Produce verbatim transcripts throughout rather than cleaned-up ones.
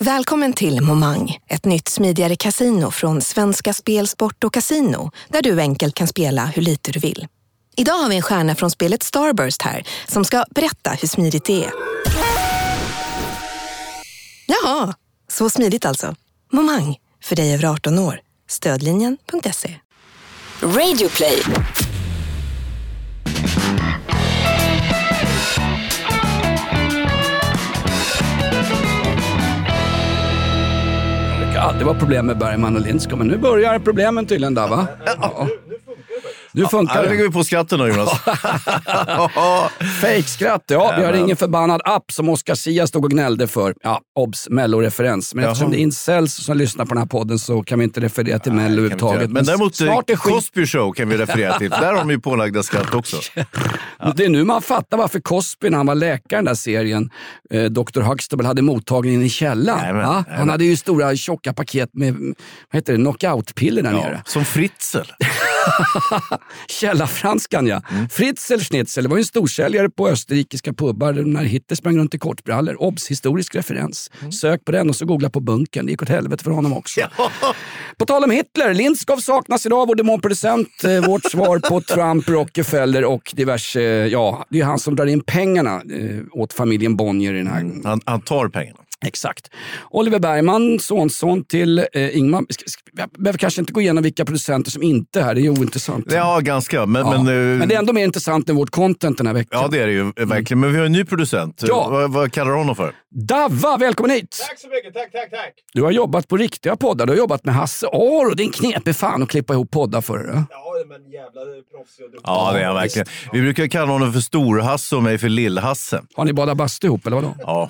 Välkommen till Momang, ett nytt smidigare casino från Svenska Spel, Sport och Casino, där du enkelt kan spela hur lite du vill. Idag har vi en stjärna från spelet Starburst här som ska berätta hur smidigt det är. Jaha, så smidigt alltså. Momang, för dig över arton år. Stödlinjen punkt se. Radio Play. Ja, det var problem med Bergman och Lindskog, men nu börjar problemen tydligen där, va? Ja. Du funkar. Ja, nu ligger vi på skratten då, Jonas. Fake-skratt, ja. Vi har ingen förbannad app som Oscar Sia stod och gnällde för. Ja, obs, Mello-referens. Men eftersom det är incels som lyssnar på den här podden så kan vi inte referera till Mello överhuvudtaget. Men däremot snart är skit... Cosby Show kan vi referera till. Där har de ju pålagda skratt också. Ja. Det är nu man fattar varför Cosby, när han var läkare i den där serien, eh, doktor Huxtable, hade mottagningen i källaren. Nej, men, ja? Han hade ju stora tjocka paket med, vad heter det, knockout-piller där ja, nere. Som Fritzl. Källarfranskan, ja. Mm. Fritzl Schnitzel var ju en storsäljare på österrikiska pubbar när Hitler sprang runt i kortbrallor. Obs, historisk referens. Mm. Sök på den och så googla på bunkern. Det gick åt helvete för honom också. Ja. På tal om Hitler, Lindskov saknas idag, vår demonproducent. Eh, vårt svar på Trump, Rockefeller och diverse, eh, ja, det är han som drar in pengarna eh, åt familjen Bonnier i den här. Mm. Han, han tar pengarna. Exakt. Oliver Bergman, sonson till eh, Ingmar. Jag behöver kanske inte gå igenom vilka producenter som inte är här, det är ju ointressant. Ja, ganska. Men, ja. men, uh... men det är ändå mer intressant än vårt content den här veckan. Ja, det är det ju verkligen. Men vi har en ny producent. Ja. Vad, vad kallar du honom för? Davva, välkommen hit! Tack så mycket, tack, tack, tack. Du har jobbat på riktiga poddar, du har jobbat med Hasse Aro. Det är en knepig fan att klippa ihop poddar för det. Ja, men jävla proffsig och duktig. Ja, det är verkligen. Vi brukar kalla honom för Stor-Hasse och mig för Lill-Hasse. Har ni badat bastu ihop, eller vadå? Ja.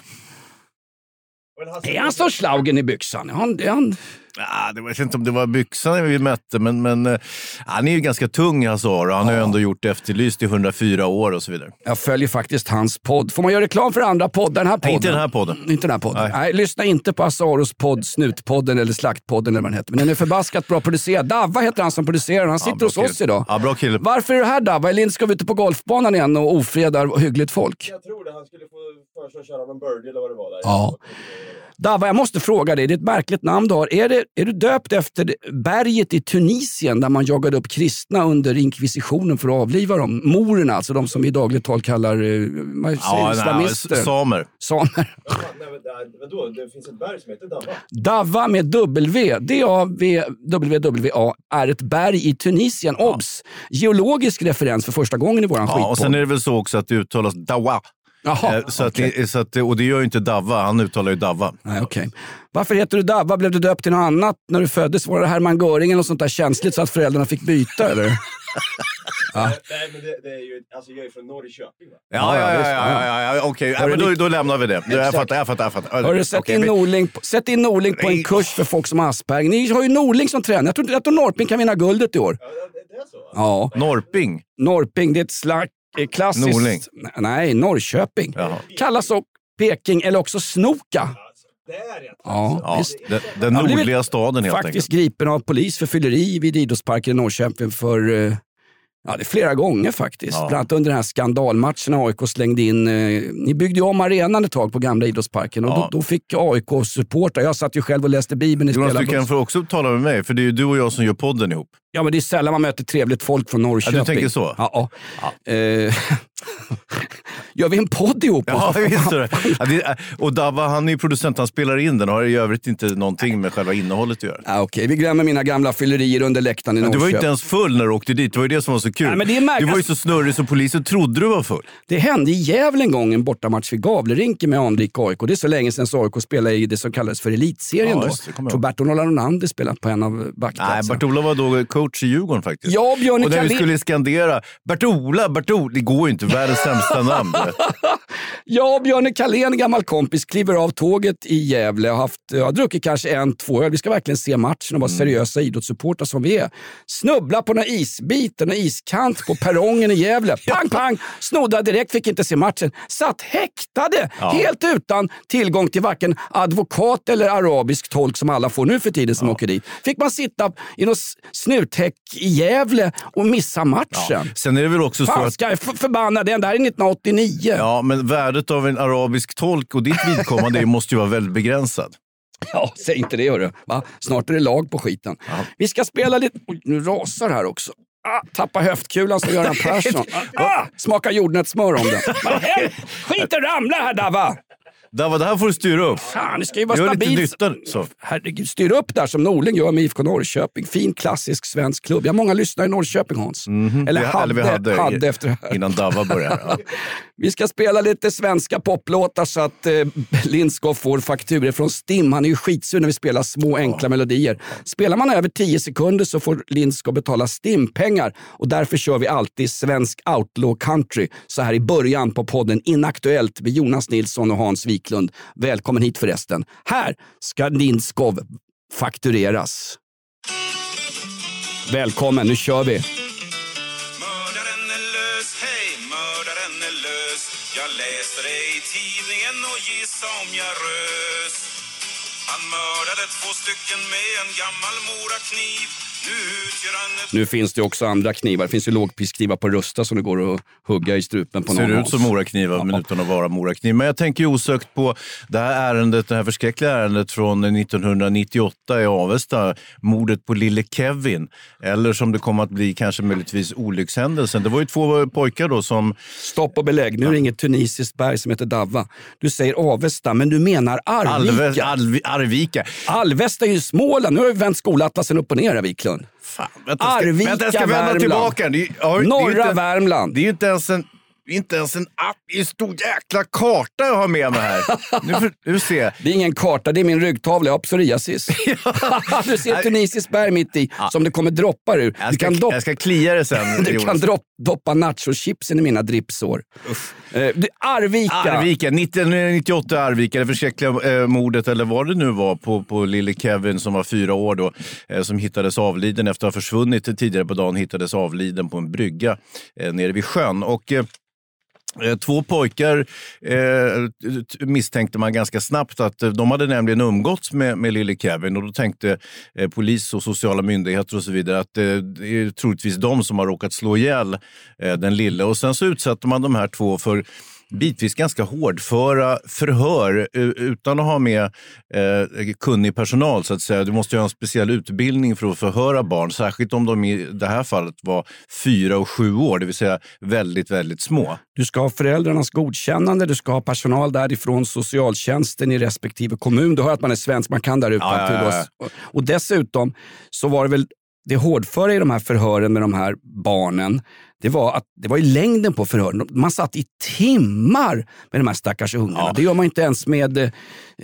Är han så slaugen i byxan? Är han... Är han... Ja, det var, jag vet inte om det var byxan vi mätte, men, men uh, han är ju ganska tung, alltså, och han ja. har ju ändå gjort Efterlyst i hundrafyra år och så vidare. Jag följer faktiskt hans podd. Får man göra reklam för andra poddar? Den här podden? Nej, inte den här podden. Inte den här podden. Nej. Nej, lyssna inte på Asaros podd, Snutpodden eller Slaktpodden eller vad den heter. Men den är förbaskat bra producerad. Davva heter han som producerar. Han sitter ja, hos kille. oss idag. Ja, bra kille. Varför är du här, Davva? Är Lindskov ute på golfbanan igen och ofredar hyggligt folk? Jag tror det. Han skulle få för sig att köra någon birdie eller vad det var där. Ja. Davva, jag måste fråga dig, det är ett märkligt namn du har. Är, det, är du döpt efter berget i Tunisien där man jagade upp kristna under inkvisitionen för att avliva dem? Morerna, alltså de som vi i dagligt tal kallar vad ja, islamister. Nej, samer. Samer. Ja, nej, men, vadå? Det finns ett berg som heter Davva. Davva med W. D A V W W A är ett berg i Tunisien. Ja. Obs! Geologisk referens för första gången i våran ja, skitpodd. Och sen är det väl så också att det uttalas Dawa. Jaha, så okay. att det, så att, och det gör ju inte Davva, han uttalar ju Davva. Nej, okay. Varför heter du Davva? Blev du döpt till något annat när du föddes? Var det Hermann Göring eller något sånt där känsligt så att föräldrarna fick byta, eller? Ja. Nej, men det, det är ju, alltså jag är från Norrköping, va? Ja, ja, ja, ja, ja, ja okej. Okay. Ja, då, då lämnar vi det. Jag fattar, jag fattar, jag fattar. Har du sett okay, in Norling, sätt in Norling på en kurs för folk som har Asperger? Ni har ju Norling som tränar. Jag tror, jag tror Norrping kan vinna guldet i år. Ja, det är så? Ja. Norrping? Norrping, det är ett slags klassiskt... Norling? Nej, Norrköping. Jaha. Kallas också Peking eller också Snoka. Det är rätt. Ja, ja, den, den nordliga staden helt faktiskt enkelt. Gripen av polis för fylleri vid idrottsparken i Norrköping för ja, det är flera gånger faktiskt. Ja. Bland annat under den här skandalmatchen A I K slängde in, eh, ni byggde ju om arenan ett tag på gamla idrottsparken och ja. då, då fick A I K-supportrar, jag satt ju själv och läste Bibeln i Jonas, du kan få också tala med mig, för det är ju du och jag som gör podden ihop. Ja, men det är sällan man möter trevligt folk från Norrköping. Ja, du tänker så? Ja. ja. Eh, gör vi en podd ihop? Ja, visst det. Ja, det. Och Davva, han är ju producent, han spelar in den och har i övrigt inte någonting med själva innehållet att göra. Ja, okej, vi glömmer mina gamla fyllerier under läktaren i Norrköping. Du var ju inte ens full när du åkte dit, det var ju det som var så kul. Ja, men det är du var ju så snurrig så polisen trodde du var full. Det hände i Gävle en gång, en bortamatch vid Gavlerinken med anrik A I K. Det är så länge sedan så A I K spelade i det som kallades för elitserien ja, då. Tror Bertola Ronander spelat på en av backplatserna. Nej, Bertola var då coach i Djurgården faktiskt. Ja, Björn och när Kalin... vi skulle skandera Bertola, Bertola, det går ju inte, världens sämsta namn. Ja, Björn Kalén, gammal kompis, kliver av tåget i Gävle och har haft, jag har druckit kanske en, två öl. Vi ska verkligen se matchen och vara mm. seriösa idrottssupportrar som vi är. Snubbla på några isbiten och iskant på perrongen i Gävle. Pang, pang! Snodda direkt, fick inte se matchen. Satt häktade, ja. helt utan tillgång till varken advokat eller arabisk tolk som alla får nu för tiden som ja. åker dit. Fick man sitta i något snuthäck i Gävle och missa matchen. Ja. Sen är det väl också Fan, så att... ska jag f- förbanna den? Det här är nittonhundraåttionio. Ja, men värdet av en arabisk tolk och ditt vidkommande måste ju vara väldigt begränsad. Ja, säg inte det hörru. Va? Snart är det lag på skiten. Ja. Vi ska spela lite... Oj, nu rasar här också. Ah, tappa höftkulan som Göran Persson. Ah, smaka jordnötssmör om den. Skit och ramla här, Dava! Dava, det här får du styra upp. Fan, det ska ju vara gör stabilt. Lite nytta, så. Herregud, styr upp där som Norling gör med I F K Norrköping. Fin, klassisk svensk klubb. Jag har många lyssnare i Norrköping, Hans. Mm-hmm. Eller, vi, hade, eller vi hade, hade efter det här. Innan Dava började. Ja. Vi ska spela lite svenska poplåtar så att eh, Lindskov får fakturer från Stim. Han är ju skitsur när vi spelar små enkla ja. melodier. Spelar man över tio sekunder så får Lindskov betala Stim-pengar. Och därför kör vi alltid svensk outlaw country så här i början på podden Inaktuellt med Jonas Nilsson och Hans Wiklund. Välkommen hit förresten. Här ska Lindskov faktureras. Välkommen, nu kör vi. Mördaren är lös, hej, mördaren är lös. Jag läste det i tidningen och gissa om jag rös. Han mördade två stycken med en gammal morakniv. Nu utgör han ett... Nu finns det också andra knivar. Det finns ju lågprisknivar på Rusta som det går att hugga i strupen på någon. Ser ut som moraknivar ja. men utan att vara morakniv. Men jag tänker osökt på det här ärendet, det här förskräckliga ärendet från nittonhundranittioåtta i Avesta. Mordet på lille Kevin. Eller som det kommer att bli kanske möjligtvis olyckshändelsen. Det var ju två pojkar då som... Stopp och belägg. Nu är det inget tunisiskt berg som heter Dava. Du säger Avesta, men du menar Arvika. Alve, Alv, Arvika. Alvesta är ju Småland. Nu har vi vänt skolatlasen upp och ner, Wiklund. Fan, vänta, ska, Arvika, vänta, jag ska vända Värmland. tillbaka. Det är, ja, Norra det är inte, Värmland. Det är ju inte ens en... Inte ens en app, det är en stor jäkla karta jag har med mig här. Nu får du se. Det är ingen karta, det är min ryggtavla. Jag har psoriasis. Du ser tunisiskt berg mitt i ja. som det kommer droppar ur. Jag ska, du kan dopp- jag ska klia det sen. Du kan dropp, doppa nachochipsen i mina dripsår. Eh, Arvika. Arvika, nittonhundranittioåtta Arvika, det förskräckliga eh, mordet eller vad det nu var på, på lille Kevin som var fyra år då. Eh, som hittades avliden efter att ha försvunnit tidigare på dagen, hittades avliden på en brygga eh, nere vid sjön. Och... Eh, Två pojkar eh, misstänkte man ganska snabbt att de hade nämligen umgåtts med, med lille Kevin och då tänkte eh, polis och sociala myndigheter och så vidare att eh, det är troligtvis de som har råkat slå ihjäl eh, den lille. Och sen så utsatte man de här två för bitvis ganska hårdföra förhör utan att ha med eh, kunnig personal så att säga. Du måste ju ha en speciell utbildning för att förhöra barn, särskilt om de i det här fallet var fyra och sju år, det vill säga väldigt, väldigt små. Du ska ha föräldrarnas godkännande, du ska ha personal därifrån socialtjänsten i respektive kommun. Du hör att man är svensk, man kan där ute. Ja, ja, ja, ja. Och dessutom så var det väl det hårdföra i de här förhören med de här barnen. Det var, att, det var ju längden på förhören. Man satt i timmar med de här stackars ungarna. Ja. Det gör man inte ens med eh,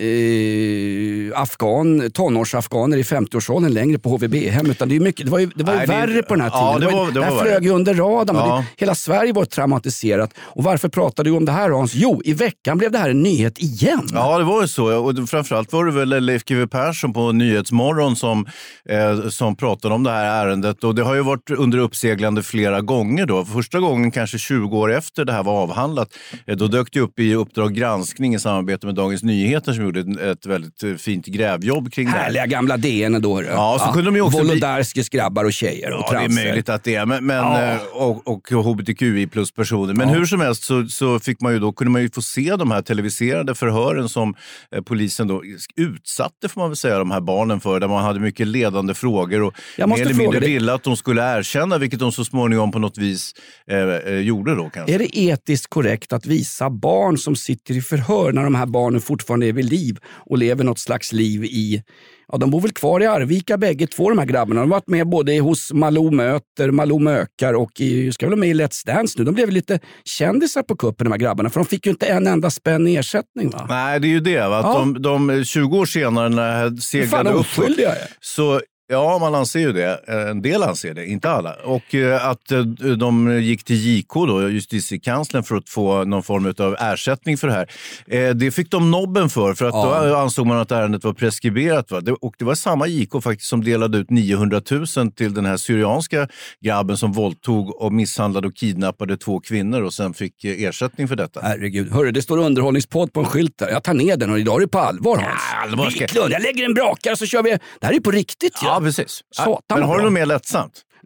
afghan, tonårsafghaner i femtioårsåldern längre på H V B-hem. Utan det, är mycket, det var ju, det var ju Nej, värre det, på den här tiden. Ja, det, var, det, var, det, var det här flög ju under radarn. Ja. Det, hela Sverige var traumatiserat. Och varför pratade du om det här, Hans? Jo, i veckan blev det här en nyhet igen. Ja, det var ju så. Och framförallt var det väl Leif G W Persson på Nyhetsmorgon som, eh, som pratade om det här ärendet. Och det har ju varit under uppseglande flera gånger då. Första gången kanske tjugo år efter det här var avhandlat, då dök det upp i Uppdrag granskning i samarbete med Dagens Nyheter som gjorde ett väldigt fint grävjobb kring det här. Härliga gamla D N då. Ja, så ja. kunde de ju också... Volodarskis grabbar och tjejer och ja, transer. det är möjligt att det är. Men, men, ja. och, och H B T Q I plus personer. Men ja. hur som helst så, så fick man ju då, kunde man ju få se de här televiserade förhören som eh, polisen då utsatte, får man väl säga, de här barnen för. Där man hade mycket ledande frågor och mer eller mindre ville att de skulle erkänna, vilket de så småningom på något vis Eh, gjorde då kanske. Är det etiskt korrekt att visa barn som sitter i förhör när de här barnen fortfarande är vid liv och lever något slags liv i... Ja, de bor väl kvar i Arvika bägge två, de här grabbarna. De har varit med både hos Malou Möter, Malou Mökar och i, ska väl med i Let's Dance nu. De blev lite kändisar på kuppen, de här grabbarna. För de fick ju inte en enda spänn i ersättning, va? Nej, det är ju det. Va? Att ja. de, de tjugo år senare när det här seglade upp så... Ja, man anser ju det. En del anser det, inte alla. Och att de gick till J K då, justitiekanslern, för att få någon form av ersättning för det här. Det fick de nobben för, för att ja. då ansåg man att ärendet var preskriberat. Va? Och det var samma J K faktiskt som delade ut niohundratusen till den här syrianska grabben som våldtog och misshandlade och kidnappade två kvinnor och sen fick ersättning för detta. Herregud, hörru, det står underhållningspodd på en skylt där. Jag tar ner den och idag är det på allvar, Hans. Ja, allvar ska... Jag lägger en brakare så kör vi. Det här är på riktigt, ja. Ja, precis. Satan, men har du något mer lättsamt?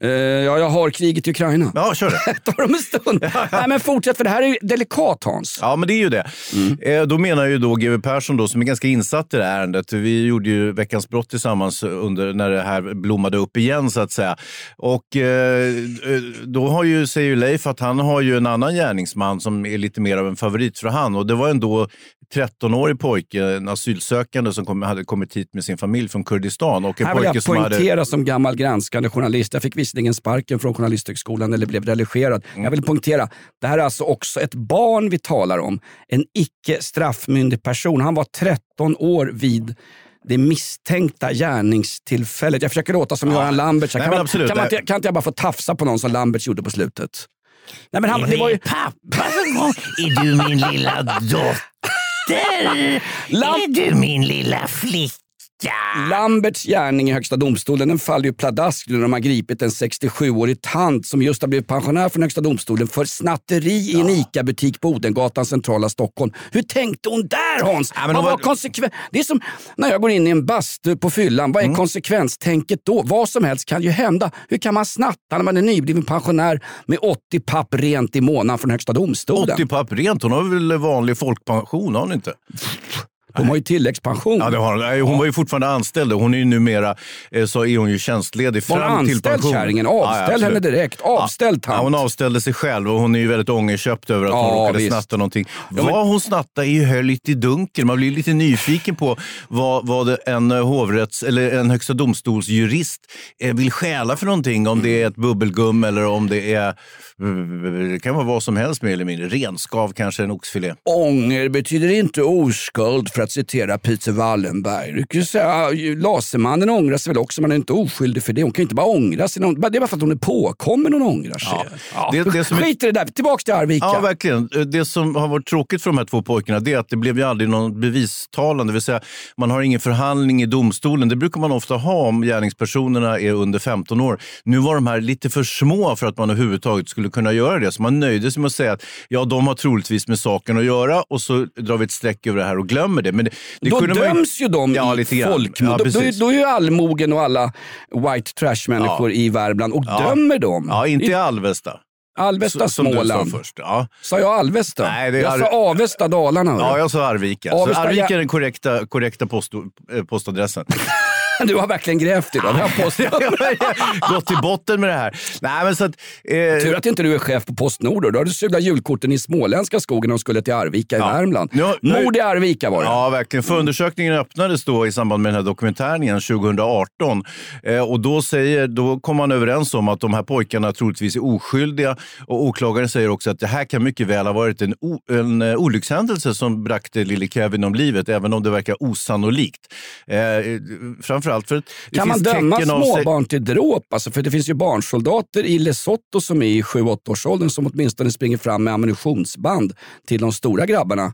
Uh, ja, jag har kriget i Ukraina. Ja, kör det. Ta dem en stund. Nej, men fortsätt, för det här är ju delikat, Hans. Ja, men det är ju det. Mm. Eh, då menar ju då G W Persson då, som är ganska insatt i det här ärendet. Vi gjorde ju Veckans brott tillsammans under när det här blommade upp igen, så att säga. Och eh, då har ju, säger ju Leif att han har ju en annan gärningsman som är lite mer av en favorit för han. Och det var ändå trettonårig pojke, en asylsökande som kom, hade kommit hit med sin familj från Kurdistan. Och en här vill pojke jag som poängtera hade... som gammal granskande journalist. Jag fick visserligen sparken från journalisthögskolan eller blev religerad. Mm. Jag vill poängtera, det här är alltså också ett barn vi talar om. En icke straffmyndig person. Han var tretton år vid det misstänkta gärningstillfället. Jag försöker låta som ja. Göran Lamberts. Kan, man, kan, man, kan inte jag bara få tafsa på någon som Lamberts gjorde på slutet? Nej, men han, det var ju... Pappa, är du min lilla dotter? Lam... Är du min lilla flicka? Lamberts gärning i Högsta domstolen, den faller ju pladask när de har gripit en sextiosjuårig tant som just har blivit pensionär från Högsta domstolen för snatteri i en ICA-butik på Odengatan, centrala Stockholm. Hur tänkte hon där, Hans? Ja, men vad var var... konsekven... Det är som när jag går in i en bastu på fyllan. Vad är mm. konsekvenstänket då? Vad som helst kan ju hända. Hur kan man snatta när man är nybliven pensionär med åttio papp rent i månaden från Högsta domstolen? åttio papp rent? Hon har väl vanlig folkpension, har hon inte? De har ju tilläggspension. Ja, det har hon. Nej, hon var ju fortfarande anställd. Hon är ju numera, så är hon ju tjänstledig fram hon till pension. Kärringen. Avställ ja, henne direkt. Avställ tant. Ja, hon avställde sig själv och hon är ju väldigt ångerköpt över att ja, hon råkade visst. snatta någonting. Ja, men... Vad hon snattade är ju höll lite i dunkel. Man blir lite nyfiken på vad, vad en hovrätts eller en högsta domstolsjurist vill stjäla för någonting. Om det är ett bubbelgum eller om det är, det kan vara vad som helst mer eller mindre. Renskav, kanske en oxfilé. Ånger betyder inte oskuld, för att citera Peter Wallenberg. Du kan ju säga, Lasermannen ångrar sig väl också, man är inte oskyldig för det. Hon kan inte bara ångra sig. Det är bara för att hon är påkommen hon ångrar sig. Ja. Ja. Det, det som Skit i det där, tillbaka till Arvika. Ja, verkligen. Det som har varit tråkigt för de här två pojkarna, det är att det blev ju aldrig någon bevistalan. Det vill säga, man har ingen förhandling i domstolen. Det brukar man ofta ha om gärningspersonerna är under femton år. Nu var de här lite för små för att man överhuvudtaget skulle kunna göra det. Så man nöjde sig med att säga att ja, de har troligtvis med saken att göra, och så drar vi ett streck över det här och glömmer det. Men det, det då döms man ju de ja, i folkmord. Ja, då, då, då är ju allmogen och alla white trash-människor ja. i Värmland och ja. dömer dem. Ja, inte i Alvesta. Alvesta, så, Småland. Sa, först. Ja. sa jag Alvesta? Nej, det är jag Ar- sa Avesta, Dalarna. Ja, jag sa Arvika. Avesta, så Arvika är den korrekta, korrekta post, postadressen. Du har verkligen grävt idag. Jag har gått till botten med det här. Nej, men så att, eh... Tur att inte du är chef på Postnord. Då har du sugit julkorten i småländska skogen och skulle till Arvika i ja. Värmland. Nu, nu... Mord i Arvika var det. Ja, verkligen. Förundersökningen öppnades då i samband med den här dokumentären tjugo arton. Eh, och då, säger, då kom man överens om att de här pojkarna troligtvis är oskyldiga. Och åklagaren säger också att det här kan mycket väl ha varit en, o- en uh, olyckshändelse som brakte lille Kevin om livet, även om det verkar osannolikt. Eh, framförallt för att det kan man döma småbarn till dråp? Alltså, för det finns ju barnsoldater i Lesotho som är i sju åtta års åldern som åtminstone springer fram med ammunitionsband till de stora grabbarna.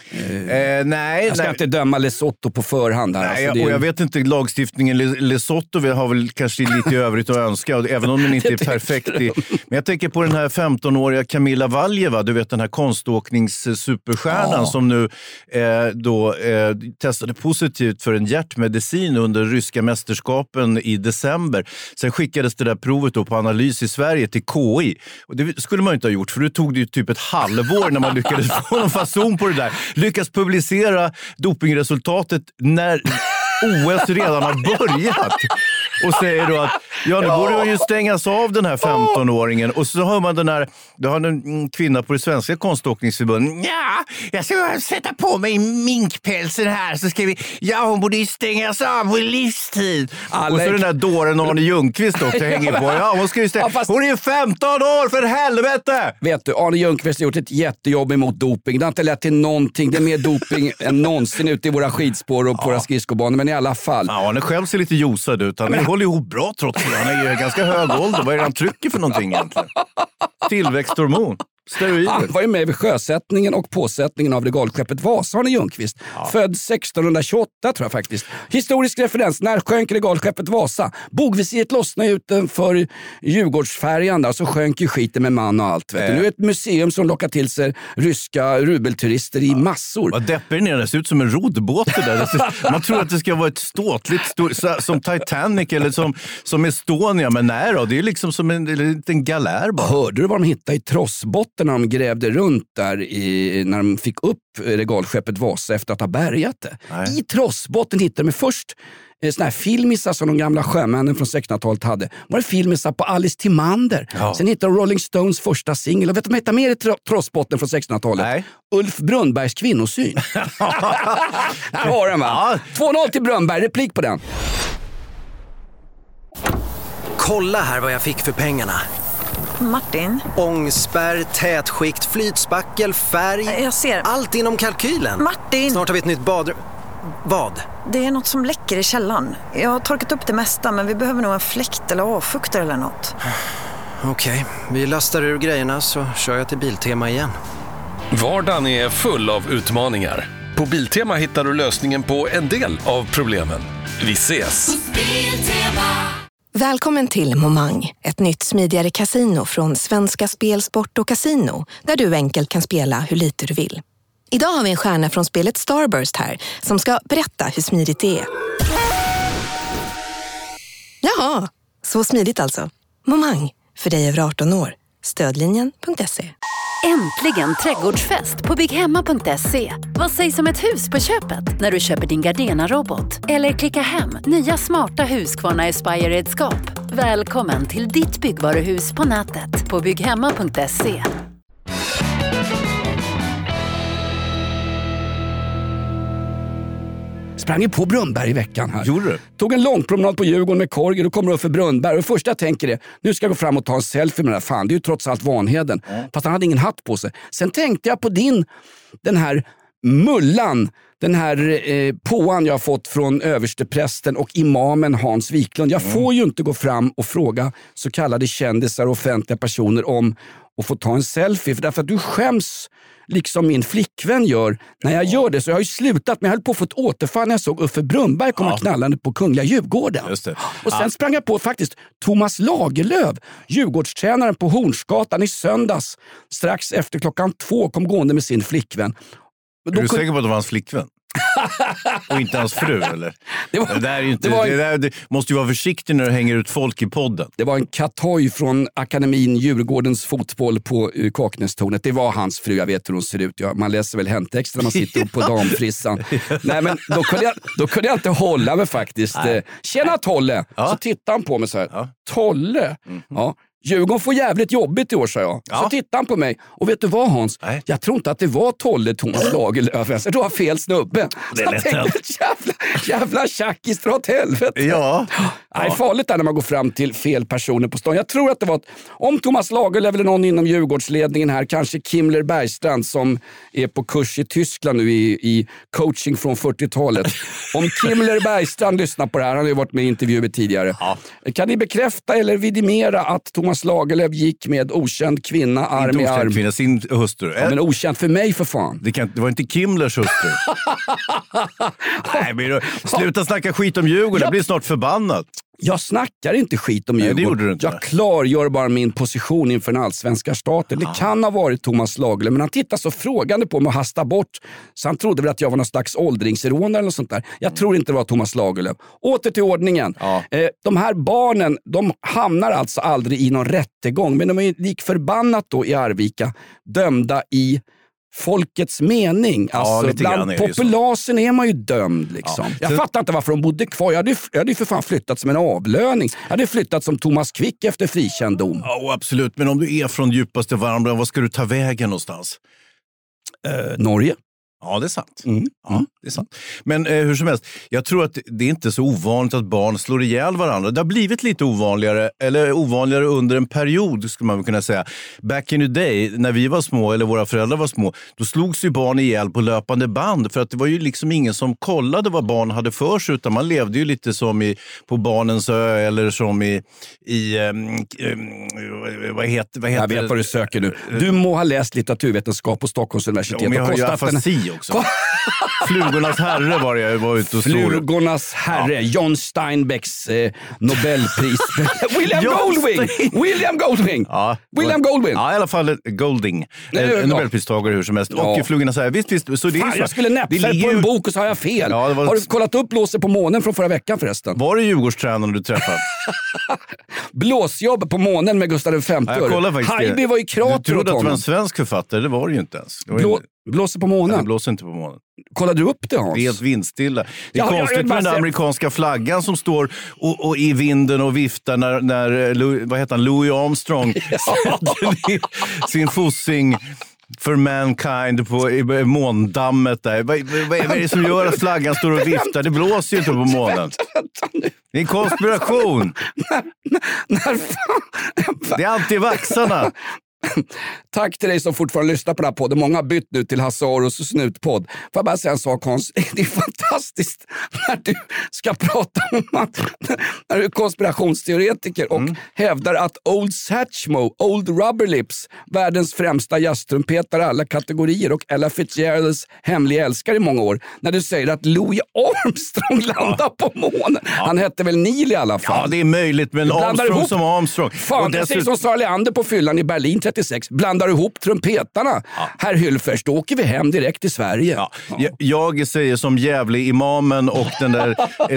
Eh, nej, jag ska nej. inte döma Lesotho på förhand här. Nej, alltså, det... och jag vet inte, lagstiftningen Lesotho vi har väl kanske lite övrigt att önska, även om den inte är perfekt. I... Men jag tänker på den här femton-åriga Kamila Valjeva, du vet den här konståkningssuperstjärnan ja. som nu eh, då eh, testade positivt för en hjärtmedicin under ryska mästerskapen i december. Sen skickades det där provet då på analys i Sverige till K I. Och det skulle man inte ha gjort, för det tog det ju typ ett halvår när man lyckades få någon fason på det där. Lyckas publicera dopingresultatet när O S redan har börjat. Och säger då att ja, nu borde hon ju stängas av den här femton-åringen. Och så har man den här, då har en kvinna på det svenska konståkningsförbundet. Ja, jag ska sätta på mig minkpälsen här så ska vi, ja hon borde ju stängas av på livstid. Alla... Och så den här dåren Arne Ljungqvist också hänger på. Ja, hon ska ju stänga. Ja, fast... Hon är femton år, för helvete! Vet du, Arne Ljungqvist har gjort ett jättejobb emot doping. Det har inte lett till någonting. Det är mer doping än någonsin ute i våra skidspår och på ja. våra skridskobanor. Men i alla fall. Ja, Arne själv ser lite ljusad ut. Han men... håller ihop bra trots det. Han är ju ganska hög ålder. Vad är det han trycker för någonting egentligen? Tillväxthormon. Steroider. Han var ju med vid sjösättningen och påsättningen av regalskeppet Vasa, Arne Ljungqvist. Ja. Född sextonhundratjugoåtta tror jag faktiskt. Historisk referens, när sjönk regalskeppet Vasa? Bogvisiret lossnade utanför Djurgårdsfärjan där, så sjönk ju skiten med man och allt. Vet äh. Nu är ett museum som lockar till sig ryska rubelturister i ja. massor. Vad deppig den är, det ser ut som en roddbåt det där. Man tror att det ska vara ett ståtligt, stor, som Titanic eller som, som Estonia, men nej då, det är liksom som en, en liten galär bara. Hörde du vad de hittade i trossbotten när de grävde runt där i, när de fick upp regalskeppet Vasa efter att ha bärgat det? Nej. I trossbotten hittade de först såna här filmisar som de gamla sjömännen från sextonhundratalet hade. Var det filmisar på Alice Timander. Ja. Sen hittade de Rolling Stones första singel. Och vet du vad heter mer i tro- trossbotten från sextonhundratalet? Nej. Ulf Brunnbergs kvinnosyn. Här har den, va? Ja. två noll till Brunnberg, replik på den. Kolla här vad jag fick för pengarna. Martin? Ångspärr, tätskikt, flytspackel, färg. Jag ser. Allt inom kalkylen. Martin! Snart har vi ett nytt badrum. Vad? Det är något som läcker i källaren. Jag har torkat upp det mesta, men vi behöver nog en fläkt eller avfuktare eller något. Okej, okay. Vi lastar ur grejerna så kör jag till Biltema igen. Vardagen är full av utmaningar. På Biltema hittar du lösningen på en del av problemen. Vi ses! Välkommen till Momang, ett nytt smidigare kasino från Svenska Spel, Sport och Casino, där du enkelt kan spela hur lite du vill. Idag har vi en stjärna från spelet Starburst här som ska berätta hur smidigt det är. Jaha, så smidigt alltså. Momang, för dig över arton år. Stödlinjen punkt se. Äntligen trädgårdsfest på bygghemma punkt se. Vad sägs om ett hus på köpet när du köper din Gardena-robot? Eller klicka hem nya smarta Husqvarna Aspire-redskap. Välkommen till ditt byggvaruhus på nätet på bygghemma punkt se. Sprang ju på Brunnberg i veckan här. Gjorde du? Tog en lång promenad på Djurgården med korgen och kommer upp för Brunnberg. Och första jag tänker är, nu ska jag gå fram och ta en selfie med den här. Fan, det är ju trots allt Vanheden. Mm. Fast han hade ingen hatt på sig. Sen tänkte jag på din, den här mullan, den här eh, påan jag har fått från översteprästen och imamen Hans Wiklund. Jag mm. får ju inte gå fram och fråga så kallade kändisar och offentliga personer om att få ta en selfie. För därför att du skäms liksom min flickvän gör när jag gör det. Så jag har ju slutat, men jag höll på att få ett återfall när jag såg Uffe Brunnberg komma ja. knallande på Kungliga Djurgården. Just det. Och sen ja. sprang jag på faktiskt Thomas Lagerlöf, Djurgårdstränaren på Hornsgatan i söndags. Strax efter klockan två kom gående med sin flickvän. Är du kunde... säker på att det var hans flickvän? Och inte hans fru, eller? Det, var, det, där är inte, det, var en, det, där, det måste ju vara försiktig när du hänger ut folk i podden. Det var en katoj från akademin Djurgårdens fotboll på uh, Kaknästornet. Det var hans fru, jag vet hur hon ser ut. Ja, man läser väl Hänt Extra när man sitter på damfrissan. Nej, men då kunde, jag, då kunde jag inte hålla mig faktiskt. Nej. Tjena Tolle! Ja. Så tittade han på mig så här. Ja. Tolle? Mm-hmm. Ja. Djurgården får jävligt jobbigt i år, sa jag. Ja. Så tittade han på mig. Och vet du vad, Hans? Nej. Jag tror inte att det var Tolle Thomas Lagerlöf. Jag tror det var fel snubbe. Det är lätt. Jag tänkte, jävla, jävla tjackis, dra åt helvete. Ja. Det är farligt där när man går fram till fel personer på stan. Jag tror att det var, ett, om Thomas Lagerlöf eller någon inom Djurgårdsledningen här, kanske Kimler Bergstrand som är på kurs i Tyskland nu i, i coaching från fyrtiotalet. Om Kimler Bergstrand lyssnar på det här, han har ju varit med i intervjuer tidigare. Ja. Kan ni bekräfta eller vidimera att Thomas Lagerlöf gick med okänd kvinna arm inte i arm? Kvinna, sin hustru. Ja, men okänd för mig för fan. Det, kan, det var inte Kimlers hustru. Nej, men då, sluta snacka skit om Djurgården, jag blir snart förbannad. Jag snackar inte skit om Djurgården. Nej, det gjorde du inte. Jag klargör bara min position inför den allsvenska starten. Det kan ha varit Thomas Lagerlöf, men han tittade så frågande på mig och hastade bort. Så han trodde väl att jag var någon slags åldringsrånare eller något sånt där. Jag mm. tror inte det var Thomas Lagerlöf. Åter till ordningen. Ja. Eh, de här barnen, de hamnar alltså aldrig i någon rättegång. Men de är lik förbannat då i Arvika dömda i folkets mening. Alltså, ja, bland populasen är man ju dömd. Liksom. Ja. Jag så... fattar inte varför de bodde kvar. Jag hade, jag hade för fan flyttat som en avlöning. Jag hade flyttat som Thomas Quick efter frikänd dom. Ja, absolut. Men om du är från djupaste varandra, vad ska du ta vägen någonstans? Uh, Norge. Ja, det är sant. Mm. Ja, det är sant. Men eh, hur som helst, jag tror att det är inte så ovanligt att barn slår ihjäl varandra. Det har blivit lite ovanligare, eller ovanligare under en period skulle man väl kunna säga. Back in the day, när vi var små eller våra föräldrar var små, då slogs ju barn ihjäl på löpande band. För att det var ju liksom ingen som kollade vad barn hade för sig, utan man levde ju lite som i, på Barnens ö eller som i, i um, um, vad heter, vad heter jag vet vad du söker nu. Du må ha läst litteraturvetenskap på Stockholms universitet. Ja, men jag har ju afasi en... också. Flugornas herre var jag var ute och såg. Flugornas herre, ja. John Steinbecks eh, Nobelpris. William Goldwing! William Goldwing! Ja, William Goldwing! Ja, i alla fall Golding. En Nobelpristagare hur som helst. Ja. Och Flugornas herre. Visst, visst. Så det Fan, är så. Jag skulle näpsa på en bok och så har jag fel. Ja, var... Har du kollat upp Blåser på månen från förra veckan förresten? Var det Djurgårdstränaren du träffade? Blåsjobb på månen med Gustav den femte. Ja, jag kollade faktiskt det. Haijby var ju krater. Du trodde att det var en svensk författare, det var det ju inte ens. Det var Blå... inte... Blåser på månen? Nej, blåser inte på månen. Kollade du upp det, Hans? Det är helt vindstilla. Det är ja, konstigt jag, jag, med den ser... amerikanska flaggan som står och, och i vinden och viftar när, när vad heter han, Louis Armstrong sin fossing för mankind på i måndammet där. Vad, vad, vad är det som gör att flaggan står och viftar? Det blåser ju inte på månen. Det är en konspiration. när, när fan... Det är alltid vaxarna. Tack till dig som fortfarande lyssnar på den här podden. Många har bytt nu till Hasse Aros och Snutpodd. Får jag bara säga en sak, Hans? Det är fantastiskt när du ska prata om att när du är konspirationsteoretiker och mm. hävdar att Old Satchmo, Old Rubberlips, världens främsta jazztrumpetare alla kategorier och Ella Fitzgeralds hemliga älskare i många år. När du säger att Louis Armstrong landade ja. på månen. Ja. Han hette väl Neil i alla fall. Ja, det är möjligt, men Armstrong ihop. som Armstrong. Fan, det säger som Sara Leander på fyllan i Berlin trettiosex. Blandar ihop trumpetarna. Ja. Herr Hyllfers, då åker vi hem direkt till Sverige. Ja. Ja. Jag säger som Gävle-imamen och den där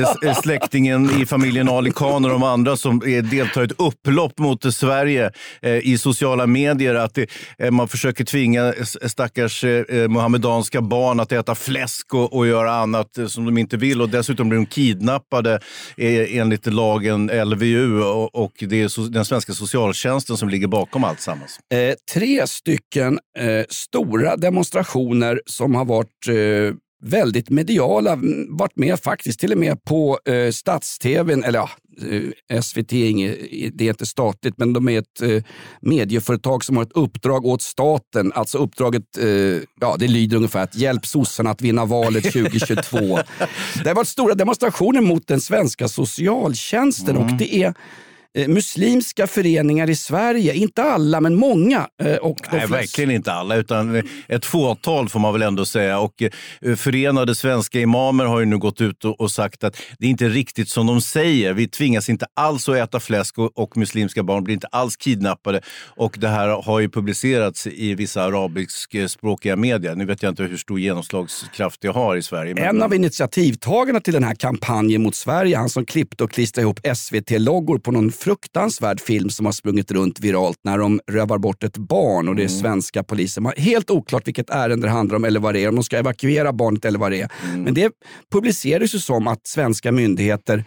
släktingen i familjen Ali Khan och de andra som deltar i ett upplopp mot Sverige eh, i sociala medier att det, eh, man försöker tvinga stackars eh, mohammedanska barn att äta fläsk och, och göra annat som de inte vill, och dessutom blir de kidnappade eh, enligt lagen L V U och, och det är so- den svenska socialtjänsten som ligger bakom allt sammans. Eh, tre stycken eh, stora demonstrationer som har varit eh, väldigt mediala, varit med faktiskt till och med på eh, Stats-tvn, eller ja, eh, S V T, det är inte statligt, men de är ett eh, medieföretag som har ett uppdrag åt staten, alltså uppdraget, eh, ja det lyder ungefär att hjälp sossarna att vinna valet tjugohundratjugotvå. Det har varit stora demonstrationer mot den svenska socialtjänsten mm. och det är muslimska föreningar i Sverige, inte alla men många. Och Nej, flest... verkligen inte alla, utan ett fåtal får man väl ändå säga. Och Förenade svenska imamer har ju nu gått ut och, och sagt att det är inte riktigt som de säger. Vi tvingas inte alls att äta fläsk och, och muslimska barn blir inte alls kidnappade. Och det här har ju publicerats i vissa arabiskspråkiga medier. Nu vet jag inte hur stor genomslagskraft det har i Sverige. Men... En av initiativtagarna till den här kampanjen mot Sverige, han som klippte och klistrade ihop S V T-loggor på någon fruktansvärd film som har sprungit runt viralt när de rövar bort ett barn och det är svenska polisen. Helt oklart vilket ärende det handlar om eller vad det är, om de ska evakuera barnet eller vad det är. Mm. Men det publicerades ju som att svenska myndigheter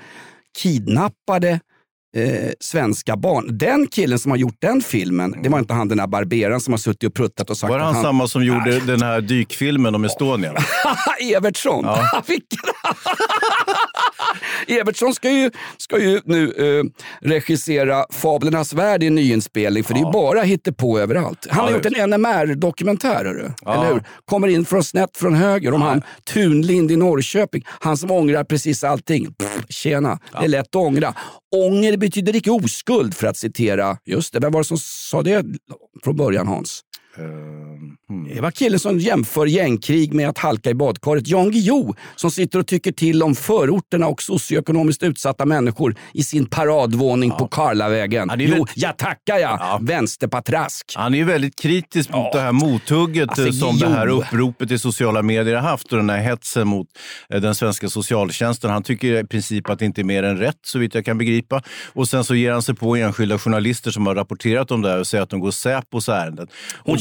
kidnappade Eh, svenska barn. Den killen som har gjort den filmen, det var inte han den här barberaren som har suttit och pruttat och sagt var han, han samma som gjorde äh. den här dykfilmen om Estonia? Evertsson. Ja. Evertsson ska ju, ska ju nu eh, regissera Fablernas värld i en nyinspelning, för ja. det är ju bara hittepå överallt. Han ja, har gjort en N M R-dokumentär, hörru. Ja. Eller hur? Kommer in från snett från höger om ja. han Tunlind i Norrköping. Han som ångrar precis allting. Pff, tjena, ja. det är lätt att ångra. Ånger betyder inte oskuld, för att citera, just det, vem var det som sa det från början, Hans? Uh, hmm. Det var killen som jämför gängkrig med att halka i badkaret. Jan Guillou som sitter och tycker till om förorterna och socioekonomiskt utsatta människor i sin paradvåning ja. på Karlavägen. Jo, väldigt... jag tackar jag. Ja. Vänsterpatrask. Han är ju väldigt kritisk mot ja. det här mothugget alltså, som Guillou. Det här uppropet i sociala medier har haft och den här hetsen mot eh, den svenska socialtjänsten. Han tycker i princip att det inte är mer än rätt, så vitt jag kan begripa. Och sen så ger han sig på enskilda journalister som har rapporterat om det här och säger att de går Säpos ärenden. Och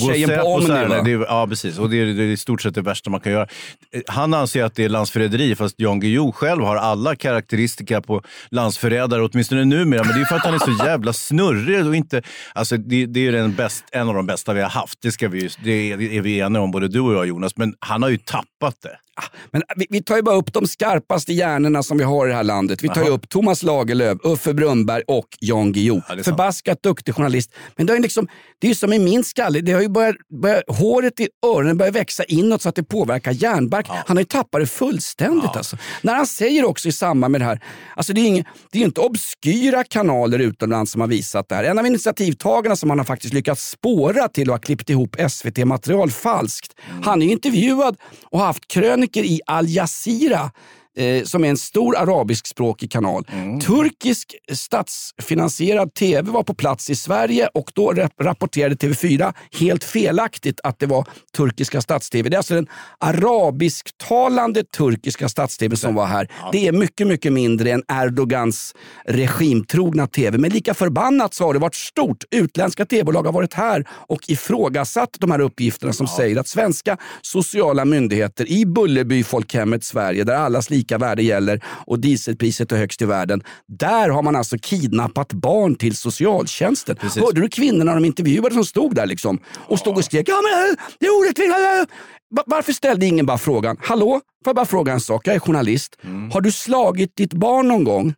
tjejen på Omni, va? Det är, ja, precis. Och det är, det är i stort sett det värsta man kan göra. Han anser att det är landsförräderi, fast Jan Guillou själv har alla karaktäristika på landsförrädare, åtminstone numera. Men det är för att han är så jävla snurrig och inte... Alltså, det, det är den bäst, en av de bästa vi har haft. Det, ska vi, det är vi eniga om, både du och jag, Jonas. Men han har ju tappat det. Men vi, vi tar ju bara upp de skarpaste hjärnorna som vi har i det här landet. Vi tar ju upp Thomas Lagerlöf, Uffe Brunnberg och Jan Guillou. Ja, förbaskat duktig journalist. Men det är, liksom, det är ju som i min skalle. Det har ju börjat, börjat, håret i öronen börjar växa inåt så att det påverkar hjärnbark. Ja. Han har ju tappat det fullständigt. Ja. Alltså. När han säger också i samband med det här. Alltså det är ju det är inte obskyra kanaler utomlands som har visat det här. En av initiativtagarna som han har faktiskt lyckats spåra till och ha klippt ihop S V T-material falskt. Mm. Han är ju intervjuad och har haft krönik i Al Jazeera eh, som är en stor arabiskspråkig kanal. Mm. Turkisk statsfinansierad tv var på plats i Sverige och då rap- rapporterade T V fyra helt felaktigt att det var turkiska stats-tv. Det är alltså den arabisktalande turkiska stats-tv som var här. Ja. Det är mycket, mycket mindre än Erdogans regimtrogna tv. Men lika förbannat så har det varit stort. Utländska tv-bolag har varit här och ifrågasatt de här uppgifterna som ja. säger att svenska sociala myndigheter i Bullerby folkhemmet Sverige, där allas lika värde gäller och dieselpriset är högst i världen, där har man alltså kidnappat barn till socialtjänsten. Precis. Hörde du kvinnorna de intervjuade som stod där liksom och stod och skrek, ja men det är orättvist. Varför ställde ingen bara frågan, hallå, får jag bara fråga en sak, jag är journalist. Mm. Har du slagit ditt barn någon gång?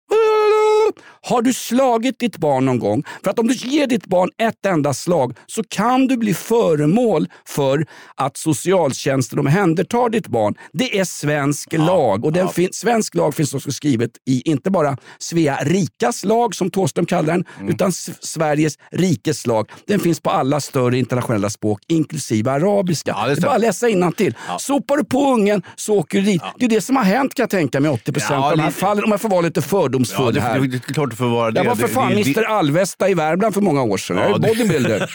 Har du slagit ditt barn någon gång? För att om du ger ditt barn ett enda slag så kan du bli föremål för att socialtjänsten omhändertar ditt barn. Det är svensk ja, lag. Och den ja. fin- svensk lag finns också skrivet i inte bara Svea rikas lag som Thåström kallar den, mm. utan S- Sveriges rikes lag. Den finns på alla större internationella språk, inklusive arabiska. Ja, det, det är bara att läsa innantill. Ja. Sopar du på ungen så åker du dit. Ja. Det är det som har hänt, kan jag tänka mig, åttio procent ja, av de här fallen. Om jag får vara lite fördomsfull ja, det, här. Det, det, det är klart för vara det. Jag var för fan mister Alvesta i Värmland för många år sedan. Ja, jag är bodybuilder.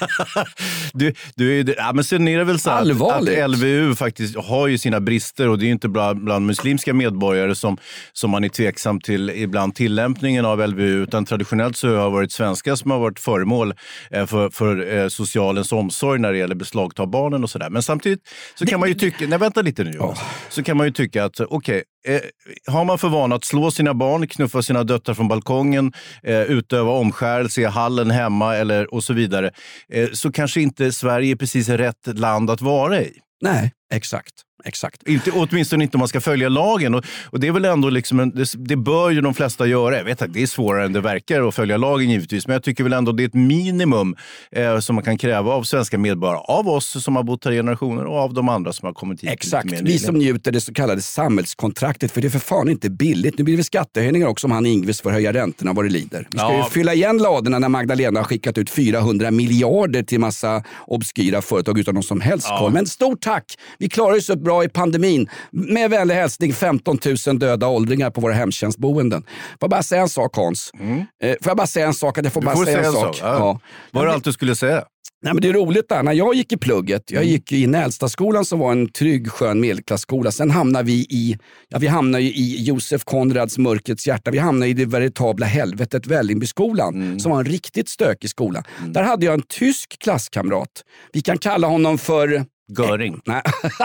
du, du är, ja, men sen är det väl så att, att L V U faktiskt har ju sina brister och det är inte bland, bland muslimska medborgare som, som man är tveksam till ibland tillämpningen av L V U, utan traditionellt så har det varit svenskar som har varit föremål eh, för, för eh, socialens omsorg när det gäller beslagta barnen och sådär. Men samtidigt så det, kan man ju tycka, nej vänta lite nu Jonas, oh. så kan man ju tycka att okej, okay, Eh, har man för vana att slå sina barn, knuffa sina döttrar från balkongen, eh, utöva omskärelse i hallen hemma eller, och så vidare, eh, så kanske inte Sverige är precis rätt land att vara i. Nej, exakt. Exakt. Inte, åtminstone inte om man ska följa lagen. Och, och det är väl ändå liksom en, det, det bör ju de flesta göra. Jag vet att det är svårare än det verkar att följa lagen givetvis. Men jag tycker väl ändå det är ett minimum eh, som man kan kräva av svenska medborgare. Av oss som har bott här i generationer och av de andra som har kommit hit. Exakt. Vi som njuter det så kallade samhällskontraktet. För det är för fan inte billigt. Nu blir det skattehöjningar också om han Ingves får höja räntorna vad det lider. Vi ska ja. ju fylla igen ladorna när Magdalena har skickat ut fyrahundra miljarder till massa obskyra företag utan någon som helst ja. koll. Men stort tack! Vi klarar oss så bra i pandemin. Med vänlig hälsning femton tusen döda åldringar på våra hemtjänstboenden. Får jag bara säga en sak, Hans? Mm. Eh, får jag bara säga en sak? Att jag får du bara får säga en sak. sak. Ja. Ja. Vad är det allt du skulle säga? Nej, men det är roligt där. När jag gick i plugget, jag mm. gick i Nälstaskolan som var en trygg, skön medelklassskola. Sen hamnade vi i, ja vi hamnade i Josef Konrads mörkrets hjärta. Vi hamnade i det veritabla helvetet Vällingbyskolan mm. som var en riktigt stökig skola. Mm. Där hade jag en tysk klasskamrat. Vi kan kalla honom för... Göring. Nej,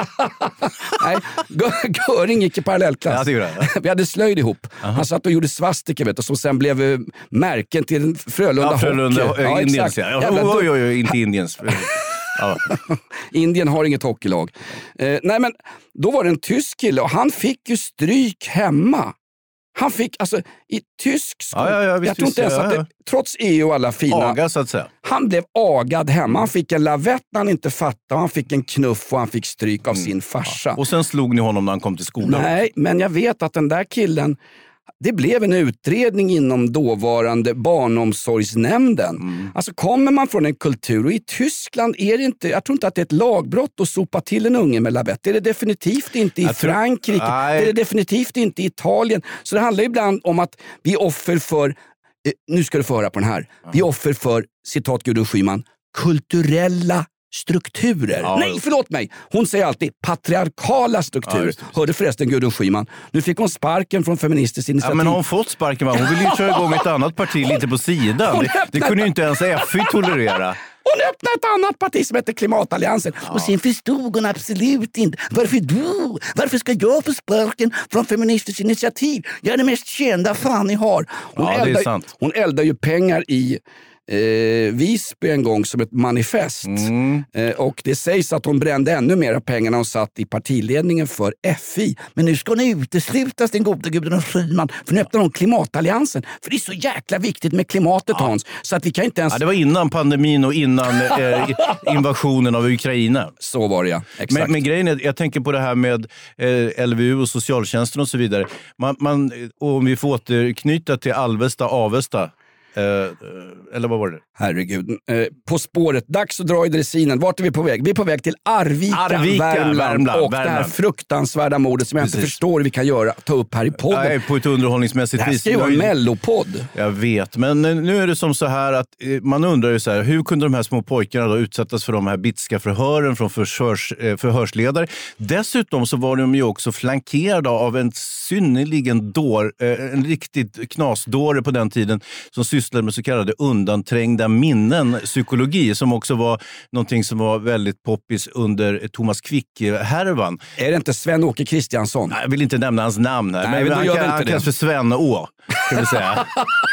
Nej. Göring gick i parallellklass. Ja, vi hade slöjd ihop. Uh-huh. Han satt och gjorde svastika, vet du, som sen blev uh, märken till Frölunda, ja, Frölunda hockey. Ja, Indiens, ja. Jävla, oj, oj, oj, inte Indiens. Ja. Indien har inget hockeylag. Uh, nej, men då var det en tysk kille och han fick ju stryk hemma. Han fick, alltså i tysk skola, ja, ja, ja, visst, jag tror inte ens ja, att det, ja. trots E U och alla fina... Aga, så att säga. Han blev agad hemma. Han fick en lavett när han inte fattade. Han fick en knuff och han fick stryk av mm. sin farsa. Ja. Och sen slog ni honom när han kom till skolan? Nej, men jag vet att den där killen... Det blev en utredning inom dåvarande barnomsorgsnämnden. Mm. Alltså kommer man från en kultur, och i Tyskland är det inte, jag tror inte att det är ett lagbrott att sopa till en unge med lavett. Det är det definitivt inte i jag Frankrike. Tror, det är det definitivt inte i Italien. Så det handlar ibland om att vi är offer för, eh, nu ska du få höra på den här, vi är offer för, citat Gudrun Schyman, kulturella strukturer. Ja. Nej, förlåt mig. Hon säger alltid patriarkala strukturer. Ja, hörde förresten Gudrun Schyman. Nu fick hon sparken från Feministiskt initiativ. Ja, men har hon fått sparken? Va? Hon vill ju köra igång ett annat parti lite på sidan. Det, det kunde ju inte ens F I tolerera. Hon öppnade ett annat parti som heter Klimatalliansen. Ja. Och sen förstod hon absolut inte. Varför du? Varför ska jag få sparken från Feministiskt initiativ? Jag är det mest kända fan ni har. Hon, ja, eldar, det är sant. hon eldar ju pengar i Eh, Visby en gång som ett manifest. Mm. Eh, och det sägs att hon brände ännu mer pengar när hon satt i partiledningen för F I. Men nu ska hon uteslutas, den gode Gudrun Schyman, för nu öppnar hon Klimatalliansen. För det är så jäkla viktigt med klimatet, ja. Hans. Så att vi kan inte ens... Ja, det var innan pandemin och innan eh, invasionen av Ukraina. Så var det, ja. Exakt. Men, men grejen är, jag tänker på det här med eh, L V U och socialtjänsten och så vidare. Man, man, och om vi får återknyta till Alvesta, Avesta. Uh, eller vad var det? Herregud. Uh, på spåret. Dags att dra i dressinen. Vart är vi på väg? Vi är på väg till Arvika, Arvika Värmland, Värmland. och Värmland. det här fruktansvärda mordet som jag Precis. inte förstår hur vi kan göra. Ta upp här i podden. Nej, på ett underhållningsmässigt vis. Det här ska ju vara en mellopodd. Jag vet, men nu är det som så här att man undrar ju så här, hur kunde de här små pojkarna då utsättas för de här bitska förhören från förhörs, förhörsledare? Dessutom så var de ju också flankerade av en synnerligen dår, en riktigt knasdåre på den tiden som sysslade med så kallade undanträngda minnen, psykologi, som också var någonting som var väldigt poppis under Thomas Quick-härvan. Är det inte Sven-Åke Kristiansson? Nej, jag vill inte nämna hans namn här. Nej, men han, gör kan, han kallas för Sven Å, kan vi säga.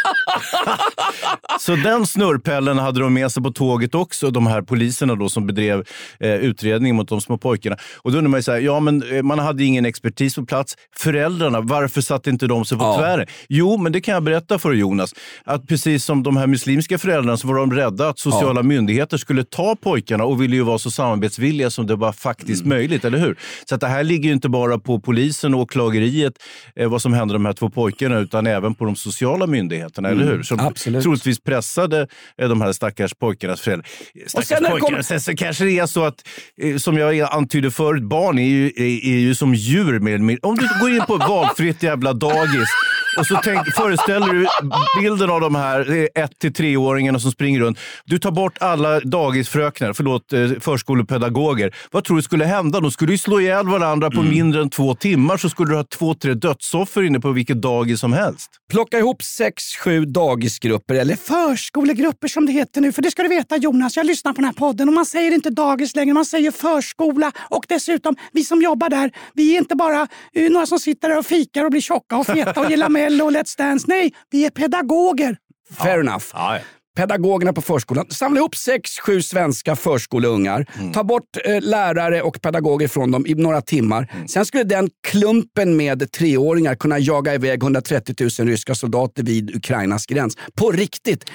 Så den snurrpellen hade de med sig på tåget också, de här poliserna då som bedrev eh, utredning mot de små pojkarna. Och då undrar man ju så här, ja men eh, man hade ingen expertis på plats. Föräldrarna, varför satt inte de sig på ja. tvären? Jo, men det kan jag berätta för Jonas. Att precis som de här muslimska föräldrarna så var de rädda att sociala ja. myndigheter skulle ta pojkarna och ville ju vara så samarbetsvilliga som det var faktiskt mm. möjligt, eller hur? Så att det här ligger ju inte bara på polisen och åklageriet eh, vad som hände de här två pojkarna, utan även på de sociala myndigheterna, mm. eller hur? Som Absolut. troligtvis pressade eh, de här stackars pojkarnas föräldrar. Stackars sen pojkarna. Kom... Sen så kanske det är så att, eh, som jag antydde förut, barn är ju, är, är ju som djur med, med. Om du går in på ett valfritt jävla dagis och så tänk, föreställer du bilden av de här ett till treåringarna som springer runt. Du tar bort alla dagisfröknar, förlåt, förskolepedagoger. Vad tror du skulle hända? De skulle ju slå ihjäl varandra på mm. mindre än två timmar, så skulle du ha två, tre dödsoffer inne på vilket dagis som helst. Plocka ihop sex, sju dagisgrupper, eller förskolegrupper som det heter nu. För det ska du veta, Jonas, jag lyssnar på den här podden och man säger inte dagis längre, man säger förskola. Och dessutom, vi som jobbar där, vi är inte bara uh, några som sitter där och fikar och blir tjocka och feta och gillar Mello och Let's Dance. Nej, vi är pedagoger. Fair ja. enough. Ja. Pedagogerna på förskolan. Samla ihop sex, sju svenska förskoleungar. Mm. Ta bort eh, lärare och pedagoger från dem i några timmar. Mm. Sen skulle den klumpen med treåringar kunna jaga iväg hundratrettio tusen ryska soldater vid Ukrainas gräns. På riktigt.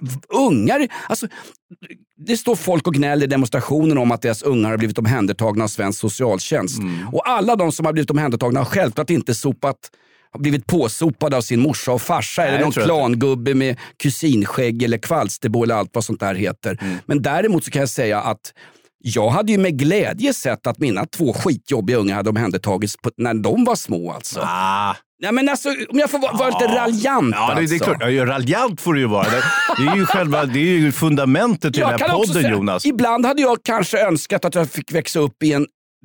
Ungar, alltså... Det står folk och gnäller i demonstrationen om att deras ungar har blivit omhändertagna av svensk socialtjänst. Mm. Och alla de som har blivit omhändertagna har självklart inte sopat, har blivit påsopade av sin morsa och farsa. Nej, eller någon klangubbe med kusinskägg eller kvalsterbo eller allt vad sånt där heter. Mm. Men däremot så kan jag säga att jag hade ju med glädje sett att mina två skitjobbiga ungar hade omhändertagits på, när de var små alltså. Ah. Ja, men alltså, om jag får vara, vara lite raljant. Ja, det, alltså. det är klart. Ja, raljant får du ju vara. Det, det är ju själva, det är ju fundamentet till jag den här podden, säga, Jonas. Ibland hade jag kanske önskat att jag fick växa upp i en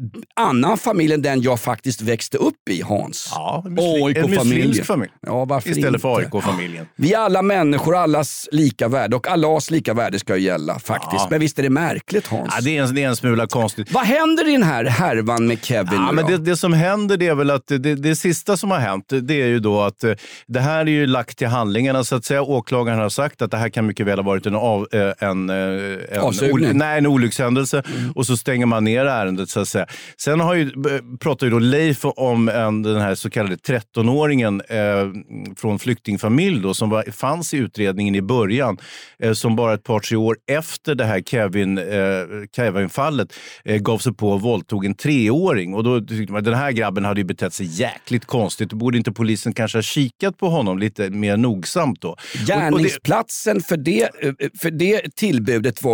annan familj än den jag faktiskt växte upp i, Hans. Ja, en, muslim, en muslimsk familj. Ja, varför istället inte? för A I K-familjen. Vi är alla människor, allas lika värde. Och allas lika värde ska ju gälla faktiskt. Ja. Men visst är det märkligt, Hans? Ja, det är en, det är en smula konstigt. Vad händer i den här härvan med Kevin? Ja, men det, det som händer det är väl att det, det sista som har hänt, det är ju då att det här är ju lagt till handlingarna, så att säga. Åklagaren har sagt att det här kan mycket väl ha varit en, av, en, en, en, nej, en olyckshändelse. Mm. Och så stänger man ner ärendet, så att säga. Sen har ju, pratar ju då Leif om en, den här så kallade trettonåringen eh, från flyktingfamilj då, som var, fanns i utredningen i början, eh, som bara ett par tre år efter det här Kevin, eh, Kevin-fallet eh, gav sig på och våldtog en treåring. Och då tyckte man, den här grabben hade ju betett sig jäkligt konstigt. Då borde inte polisen kanske ha kikat på honom lite mer nogsamt då? Gärningsplatsen för det, för det tillbudet var ju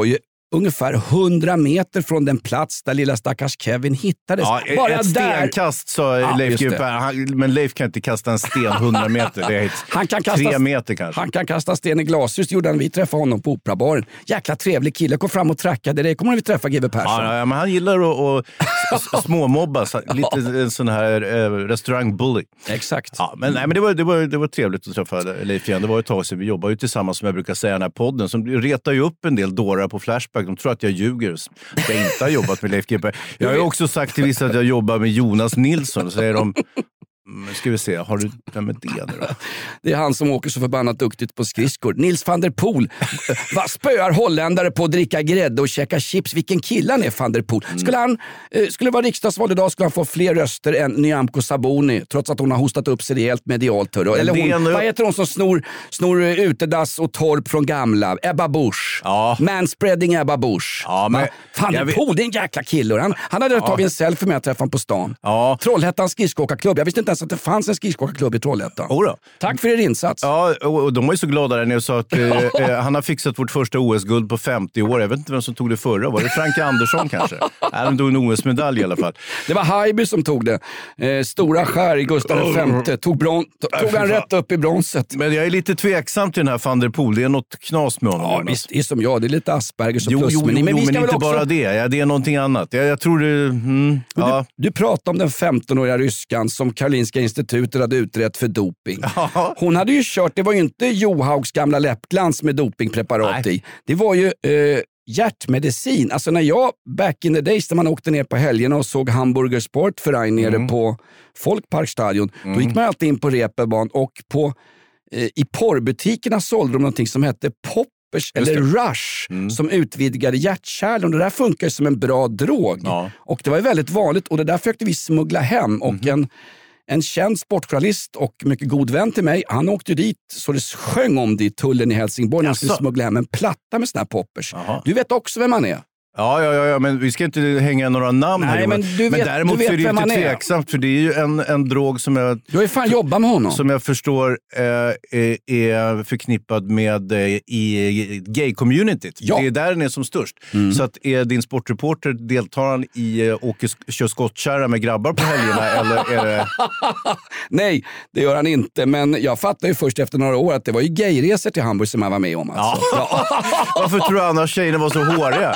ungefär hundra meter från den plats där lilla stackars Kevin hittades. Ja, Bara ett där... stenkast sa ja, Leif G W Persson. Men Leif kan inte kasta en sten hundra meter. Det är han kan kasta, tre meter kanske. Han kan kasta sten i glashus. Det gjorde han. Vi träffade honom på Operabaren. Jäkla trevlig kille. Kom fram och trackade dig. Kommer vi träffa G W Persson? Ja, ja, men han gillar att och småmobba. Lite en sån här eh, restaurangbully. Exakt. Ja, men, nej, men det, var, det, var, det var trevligt att träffa Leif igen. Det var ett tag sedan. Vi jobbar ju tillsammans, som jag brukar säga, den här podden. Som retar ju upp en del dårar på Flashback. De tror att jag ljuger. Jag inte har jobbat med Leif G W. Jag har ju också sagt till vissa att jag jobbar med Jonas Nilsson. Och säger de... Ska vi se, har du vem är det nu då? Det är han som åker så förbannat duktigt på skridskor. Nils van der Poel. Vad spöar holländare på att dricka grädde och käka chips? Vilken kille han är, van der Poel. Skulle han eh, skulle vara riksdagsval idag skulle han få fler röster än Nyamko Sabuni, trots att hon har hostat upp sig rejält medialt. Eller hon, nu... vad heter hon som snor, snor utedass och torp från gamla? Ebba Busch. Ja. Manspreading Ebba Busch. Ja, men... Van der Poel, det är en jäkla kille. Han, han hade ja. tagit en selfie med att träffa honom på stan. Ja. Trollhättans skridskoåkarklubb. Jag visste inte ens att det fanns en skridskoåkarklubb i Trollhättan. Oda. Tack för er insats. Ja, och de var ju så glada där när jag sa att eh, han har fixat vårt första O S-guld på femtio år. Jag vet inte vem som tog det förra. Var det Frank Andersson kanske? Nej, de tog en O S-medalj i alla fall. Det var Haijby som tog det. Eh, stora skär i Gustav den femte. Tog, bron- tog han rätt upp i bronset. Men jag är lite tveksam till den här van der Poel. Det är något knas med honom. Ja, visst. Det är som jag. Det är lite Asperger som jo, plus. Jo, men, jo, men, vi men ska inte också... bara det. Ja, det är någonting annat. Jag, jag tror det... Mm, ja. du, du pratade om den femtonåriga ryskan som Karolinska institutet hade utrett för doping. Ja. Hon hade ju kört, det var ju inte Johaugs gamla läppglans med dopingpreparat Nej. i. Det var ju eh, hjärtmedicin. Alltså när jag, back in the days, när man åkte ner på helgerna och såg Hamburger Sportverein nere mm. på Folkparkstadion, mm. då gick man alltid in på Reeperbahn och på, eh, i porrbutikerna sålde de någonting som hette Pop eller Rush mm. som utvidgade hjärtkärlen. Och det där funkar som en bra drog. Ja. Och det var väldigt vanligt och det där försökte vi smuggla hem. Och mm. en, en känd sportjournalist och mycket god vän till mig, han åkte dit så det sjöng om det i tullen i Helsingborg när han skulle smuggla hem en platta med såna här poppers. Aha. Du vet också vem han är. Ja, ja, ja, men vi ska inte hänga några namn Nej, här. Men, du vet, men däremot du vet är det inte tveksamt, för det är ju en, en drog som jag... Du har ju fan jobbat med honom. Som jag förstår eh, är förknippad med eh, i gay-communityt. Ja. Det är där den är som störst. Mm. Så att är din sportreporter, deltar han i eh, åker, kör skottkärra med grabbar på helgerna eller är det... Nej, det gör han inte. Men jag fattar ju först efter några år att det var ju gayresor till Hamburg som han var med om. Alltså. Ja. Varför tror du annars tjejerna var så håriga?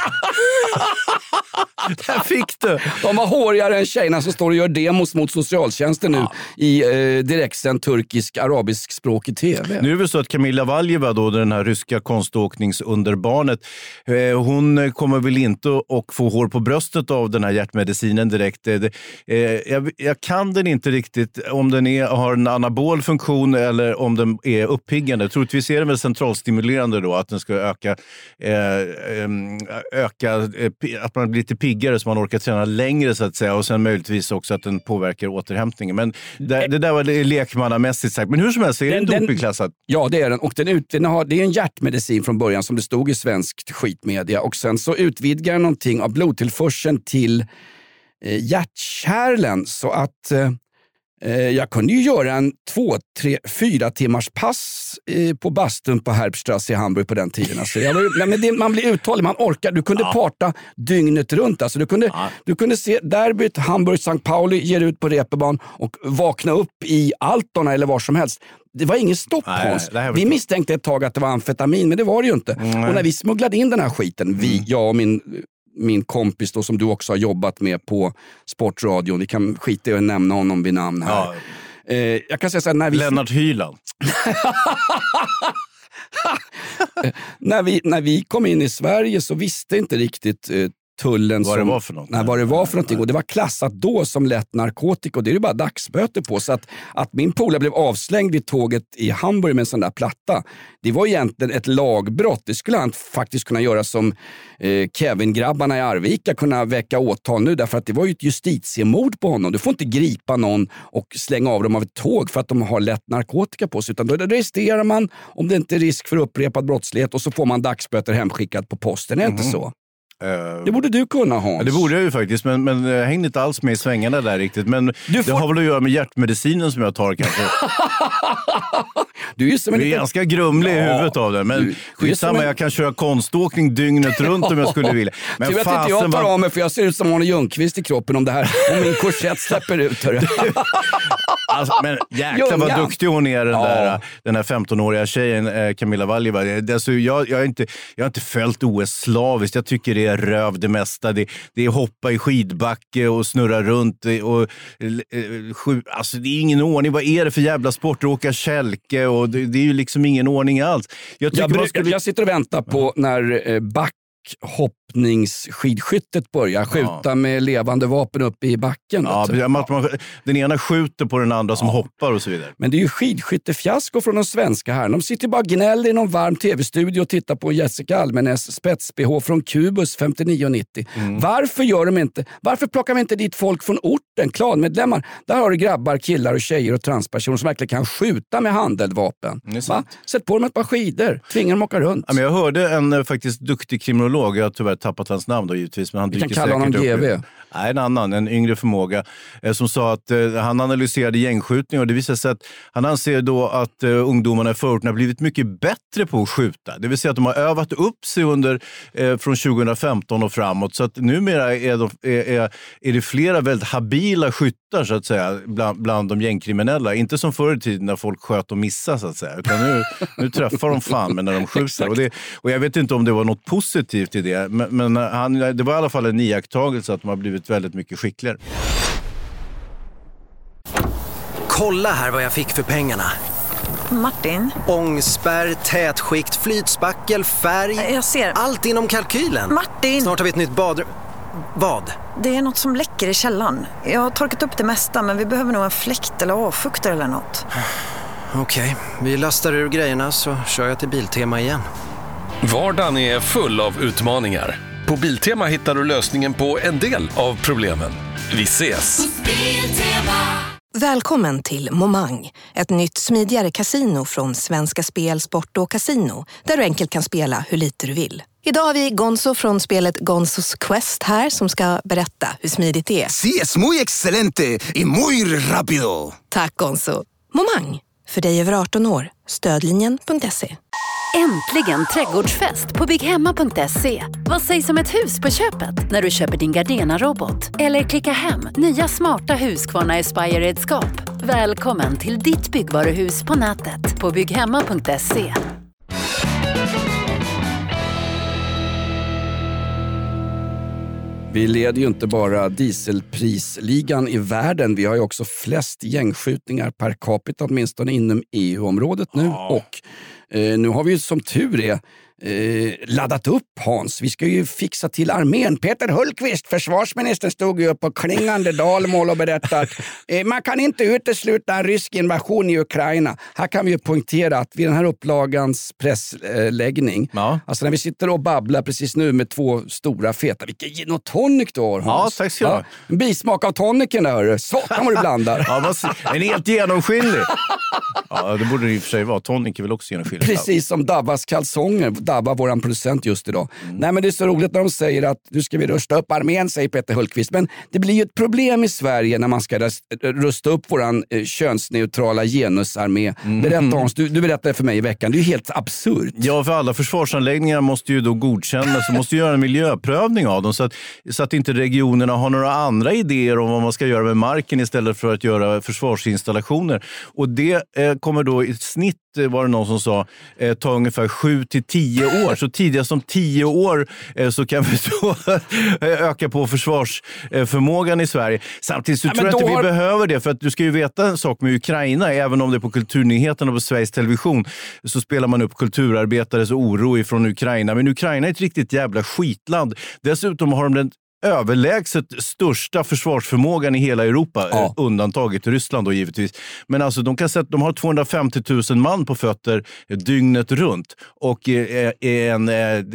Där fick du. De var hårigare än tjejerna som står och gör demos mot socialtjänsten nu ja. i eh, direktsänd turkisk arabisk språk i tv. Nu är det så att Camilla Valjeva då, den här ryska konståkningsunderbarnet, eh, hon kommer väl inte att få hår på bröstet av den här hjärtmedicinen direkt. Eh, eh, jag, jag kan den inte riktigt om den är, har en anabol funktion eller om den är uppiggande. Troligtvis är den väl centralstimulerande då, att den ska öka eh, öka eh, att man blir lite piggare så man orkar träna längre så att säga, och sen möjligtvis också att den påverkar återhämtningen. Men det, det där var det lekmannamässigt sagt. Men hur som helst är den, den dopingklassad? Ja, det är den. Och den ut, den har, det är en hjärtmedicin från början som det stod i svensk skitmedia. Och sen så utvidgar den någonting av blodtillförseln till eh, hjärtkärlen så att eh, jag kunde ju göra en två, tre, fyra timmars pass eh, på bastun på Herbstrasse i Hamburg på den tiden. Alltså, jag var, nej, men det, man blir uthållig, man orkar. Du kunde ja. parta dygnet runt. Alltså, du, kunde, ja. du kunde se derbyt Hamburg Sankt Pauli ger ut på Reeperbahn och vakna upp i Altona eller var som helst. Det var ingen stopp, nej, Hans. Vi misstänkte ett tag att det var amfetamin, men det var det ju inte. Mm. Och när vi smugglade in den här skiten, vi, mm. jag och min... min kompis då, som du också har jobbat med på Sportradion. Vi kan skita i att nämna honom vid namn här. Ja. Eh, jag kan säga så här, när vi... Lennart Hyland. när, vi, när vi kom in i Sverige så visste inte riktigt eh, tullen vad som, det var för något. Nej, vad det var för någonting. Och det var klassat då som lätt narkotika. Och det är ju bara dagsböter på. Så att, att min polare blev avslängd vid tåget i Hamburg med en sån där platta, det var egentligen ett lagbrott. Det skulle han faktiskt kunna göra som eh, Kevin-grabbarna i Arvika, kunna väcka åtal nu. Därför att det var ju ett justitiemord på honom. Du får inte gripa någon och slänga av dem av ett tåg för att de har lätt narkotika på sig. Utan då registrerar man om det inte är risk för upprepad brottslighet och så får man dagsböter hemskickat på posten. Är mm. inte så? Det borde du kunna, Hans. Ja, det borde jag ju faktiskt, men, men jag hängde inte alls med i svängarna där riktigt. Men får... det har väl att göra med hjärtmedicinen som jag tar kanske. Du är ju som en det är liten... ganska grumlig ja. i huvudet av det. Men du, skitsamma, en... jag kan köra konståkning dygnet runt om jag skulle vilja. Men tur att inte jag tar var... av mig, för jag ser ut som Arne Ljungqvist i kroppen om det här. Om min korsett släpper ut. Alltså, men jäklar vad duktig hon är, den, ja. där, den här femtonåriga tjejen, eh, Camilla Valjeva. Alltså, jag, jag, har inte, jag har inte följt O S slaviskt. Jag tycker det är röv det mesta. Det, det är hoppa i skidbacke och snurra runt. Och, eh, sju, alltså, det är ingen ordning. Vad är det för jävla sport? Åka kälke och det, det är ju liksom ingen ordning alls. Jag, jag, man skulle... jag sitter och väntar på när eh, back hoppningsskidskyttet börjar skjuta ja. med levande vapen uppe i backen. Ja, ja. Man, den ena skjuter på den andra som ja. hoppar och så vidare. Men det är ju skidskyttefiasko från de svenska här. De sitter bara gnäller i någon varm tv-studio och tittar på Jessica Almenäs spets-B H från Kubus femtionio nittio. Mm. Varför gör de inte? Varför plockar vi inte dit folk från orten, klanmedlemmar? Där har du grabbar, killar och tjejer och transpersoner som verkligen kan skjuta med handeldvapen. Va? Sätt på dem ett par skidor, tvinga dem åka runt. Ja, men jag hörde en faktiskt duktig kriminolog, jag har tyvärr tappat hans namn då givetvis, men han dyker säkert upp. Vi kan kalla honom G V. Nej, en annan, en yngre förmåga, eh, som sa att eh, han analyserade gängskjutning och det visade sig att han anser då att eh, ungdomarna i förorten har blivit mycket bättre på att skjuta. Det vill säga att de har övat upp sig under eh, från tjugohundrafemton och framåt, så att numera är, de, är, är, är det flera väldigt habila skyttar så att säga bland, bland de gängkriminella. Inte som förr i tiden när folk sköt och missade så att säga, utan nu, nu träffar de fan med när de skjuter. och, det, och jag vet inte om det var något positivt i det, men, men han, det var i alla fall en iakttagelse att de har blivit väldigt mycket skickligare. Kolla här vad jag fick för pengarna. Martin? Ångspärr, tätskikt, flytspackel, färg. Jag ser. Allt inom kalkylen. Martin! Snart har vi ett nytt badrum. Vad? Det är något som läcker i källaren. Jag har torkat upp det mesta, men vi behöver nog en fläkt eller avfuktare eller något. Okej, okay. Vi lastar ur grejerna så kör jag till Biltema igen. Vardagen är full av utmaningar. På Biltema hittar du lösningen på en del av problemen. Vi ses! Välkommen till Momang, ett nytt smidigare kasino från Svenska Spel, Sport och Casino, där du enkelt kan spela hur lite du vill. Idag har vi Gonzo från spelet Gonzos Quest här som ska berätta hur smidigt det är. Sí, es muy excelente y muy rápido. Tack Gonzo. Momang, för dig över arton år. Stödlinjen punkt se. Äntligen trädgårdsfest på bygghemma punkt se. Vad sägs om ett hus på köpet när du köper din Gardena-robot? Eller klicka hem nya smarta Husqvarna Aspire-redskap. Välkommen till ditt byggvaruhus på nätet på bygghemma punkt se. Vi leder ju inte bara dieselprisligan i världen, vi har ju också flest gängskjutningar per capita, åtminstone inom E U-området nu. Ja. Och eh, nu har vi ju som tur är eh, laddat upp, Hans. Vi ska ju fixa till armén. Peter Hultqvist, försvarsministern, stod ju upp på klingande dalmål och berättade att eh, man kan inte utesluta en rysk invasion i Ukraina. Här kan vi ju poängtera att vid den här upplagans pressläggning, ja. alltså när vi sitter och babblar precis nu med två stora feta, vilken gin och tonic du har, Hans. Ja, tack ska du ha. En bismak av tonicen där, satan vad du blandar. Ja, en helt genomskinlig. Ja, det borde det i och för sig vara. Tonic är väl också genomskinlig. Precis som Dabbas kalsonger. Dabba, våran producent just idag. Mm. Nej, men det är så roligt när de säger att nu ska vi rusta upp armén, säger Peter Hultqvist. Men det blir ju ett problem i Sverige när man ska rusta upp våran eh, könsneutrala genusarmé. Mm. Berätta Hans, du, du berättade för mig i veckan. Det är ju helt absurt. Ja, för alla försvarsanläggningar måste ju då godkännas och måste göra en miljöprövning av dem så att, så att inte regionerna har några andra idéer om vad man ska göra med marken istället för att göra försvarsinstallationer. Och det eh, kommer då i snitt, var det någon som sa, eh, ta ungefär sju till tio år. Så tidigast om tio år eh, så kan vi då öka på försvarsförmågan i Sverige. Samtidigt så ja, tror jag inte har... vi behöver det, för att du ska ju veta en sak med Ukraina, även om det är på Kulturnyheterna på Sveriges Television så spelar man upp kulturarbetares oro ifrån Ukraina. Men Ukraina är ett riktigt jävla skitland. Dessutom har de den överlägset största försvarsförmågan i hela Europa, ja. undantaget Ryssland då givetvis. Men alltså de kan säga att de har tvåhundrafemtio tusen man på fötter dygnet runt och är en,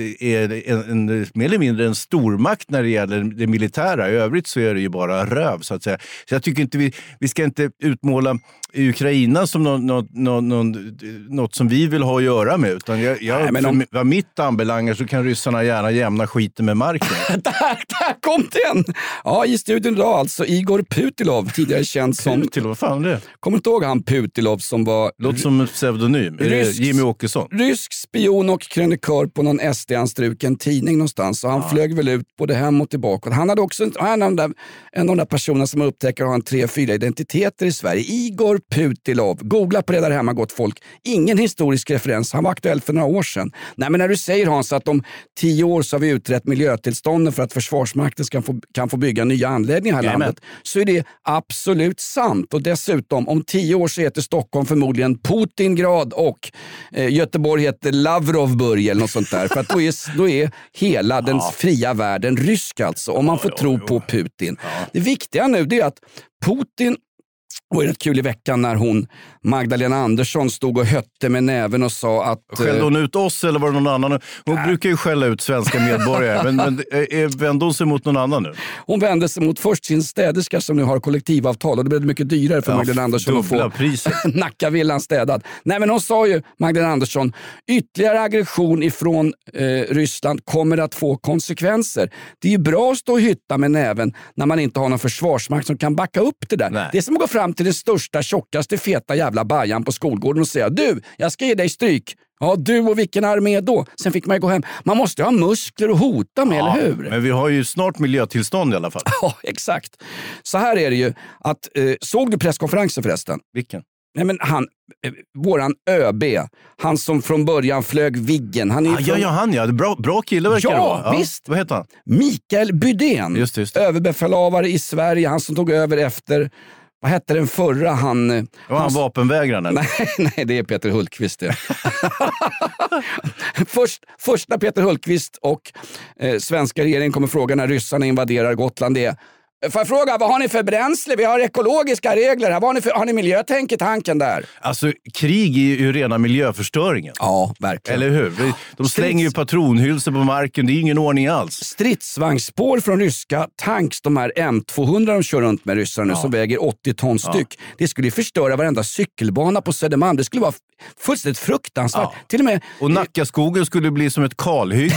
är en, en, mer eller mindre en stormakt när det gäller det militära. I övrigt så är det ju bara röv så att säga. Så jag tycker inte vi, vi ska inte utmåla Ukraina som något, något, något, något som vi vill ha att göra med, utan jag, jag, Nej, men om... vad mitt anbelangar så kan ryssarna gärna jämna skiten med marken. där, där kom den! Ja, i studion idag alltså Igor Putilov, tidigare känd som... Putilov, vad fan är det? Kommer inte ihåg han Putilov som var... Låter som en pseudonym. Rysk, Jimmy Åkesson. Rysk spion och krönikör på någon S D-anstruken tidning någonstans. Så han ja. flög väl ut både hem och tillbaka. Han hade också en av de där, en av de där personerna som upptäcker att ha en tre, fyra identiteter i Sverige. Igor Putilov. Googla på det där hemma, gott folk. Ingen historisk referens. Han var aktuell för några år sedan. Nej, men när du säger, Hans, att om tio år så har vi utrett miljötillstånden för att Försvarsmakten ska få, kan få bygga nya anläggningar här i landet, så är det absolut sant. Och dessutom, om tio år så heter Stockholm förmodligen Putingrad och eh, Göteborg heter Lavrovburg eller något sånt där. För att då är, då är hela den ja. fria världen rysk alltså, om man får ja, tro ja, ja. på Putin. Ja. Det viktiga nu det är att Putin... Det var rätt kul i veckan när hon, Magdalena Andersson, stod och hötte med näven och sa att... Skällde hon ut oss eller var det någon annan? Hon äh. brukar ju skälla ut svenska medborgare, men, men vände hon sig mot någon annan nu? Hon vände sig mot först sin städerska som nu har kollektivavtal och det blev mycket dyrare för ja, Magdalena Andersson att få Nackavillan städad. Nej, men hon sa ju, Magdalena Andersson, ytterligare aggression ifrån eh, Ryssland kommer att få konsekvenser. Det är ju bra att stå och hytta med näven när man inte har någon försvarsmakt som kan backa upp det där. Nej. Det är som att gå fram till den största, tjockaste, feta jävla bajan på skolgården och säga: du, jag ska ge dig stryk. Ja, du och vilken armé då? Sen fick man ju gå hem. Man måste ha muskler och hota med, ja, eller hur? Men vi har ju snart miljötillstånd i alla fall. Ja, exakt. Så här är det ju att, eh, såg du presskonferensen förresten? Vilken? Nej, men han, eh, våran ÖB, han som från början flög Viggen. Han är ah, från... Ja, ja, han ja. Bra, bra kille verkar ja, det vara. Ja, visst. Vad heter han? Mikael Bydén. Just det, just det. Överbefälhavare i Sverige. Han som tog över efter... Vad hette den förra? Han, var han, han vapenvägraren? Nej, nej, det är Peter Hultqvist. Det. Först, första Peter Hultqvist och eh, svenska regeringen kommer fråga när ryssarna invaderar Gotland. Det är: får jag fråga, vad har ni för bränsle? Vi har ekologiska regler här. Vad har ni, för, har ni miljötänk i tanken där? Alltså, krig är ju rena miljöförstöringen. Ja, verkligen. Eller hur? De slänger Strids... ju patronhylsor på marken. Det är ingen ordning alls. Stridsvagnsspår från ryska tanks, de här M tvåhundra de kör runt med ryssarna nu, ja. som väger åttio ton styck. Ja. Det skulle ju förstöra varenda cykelbana på Södermalm. Det skulle vara fullständigt fruktansvärt. Ja. Till och med... Och Nackaskogen skulle bli som ett kalhygge.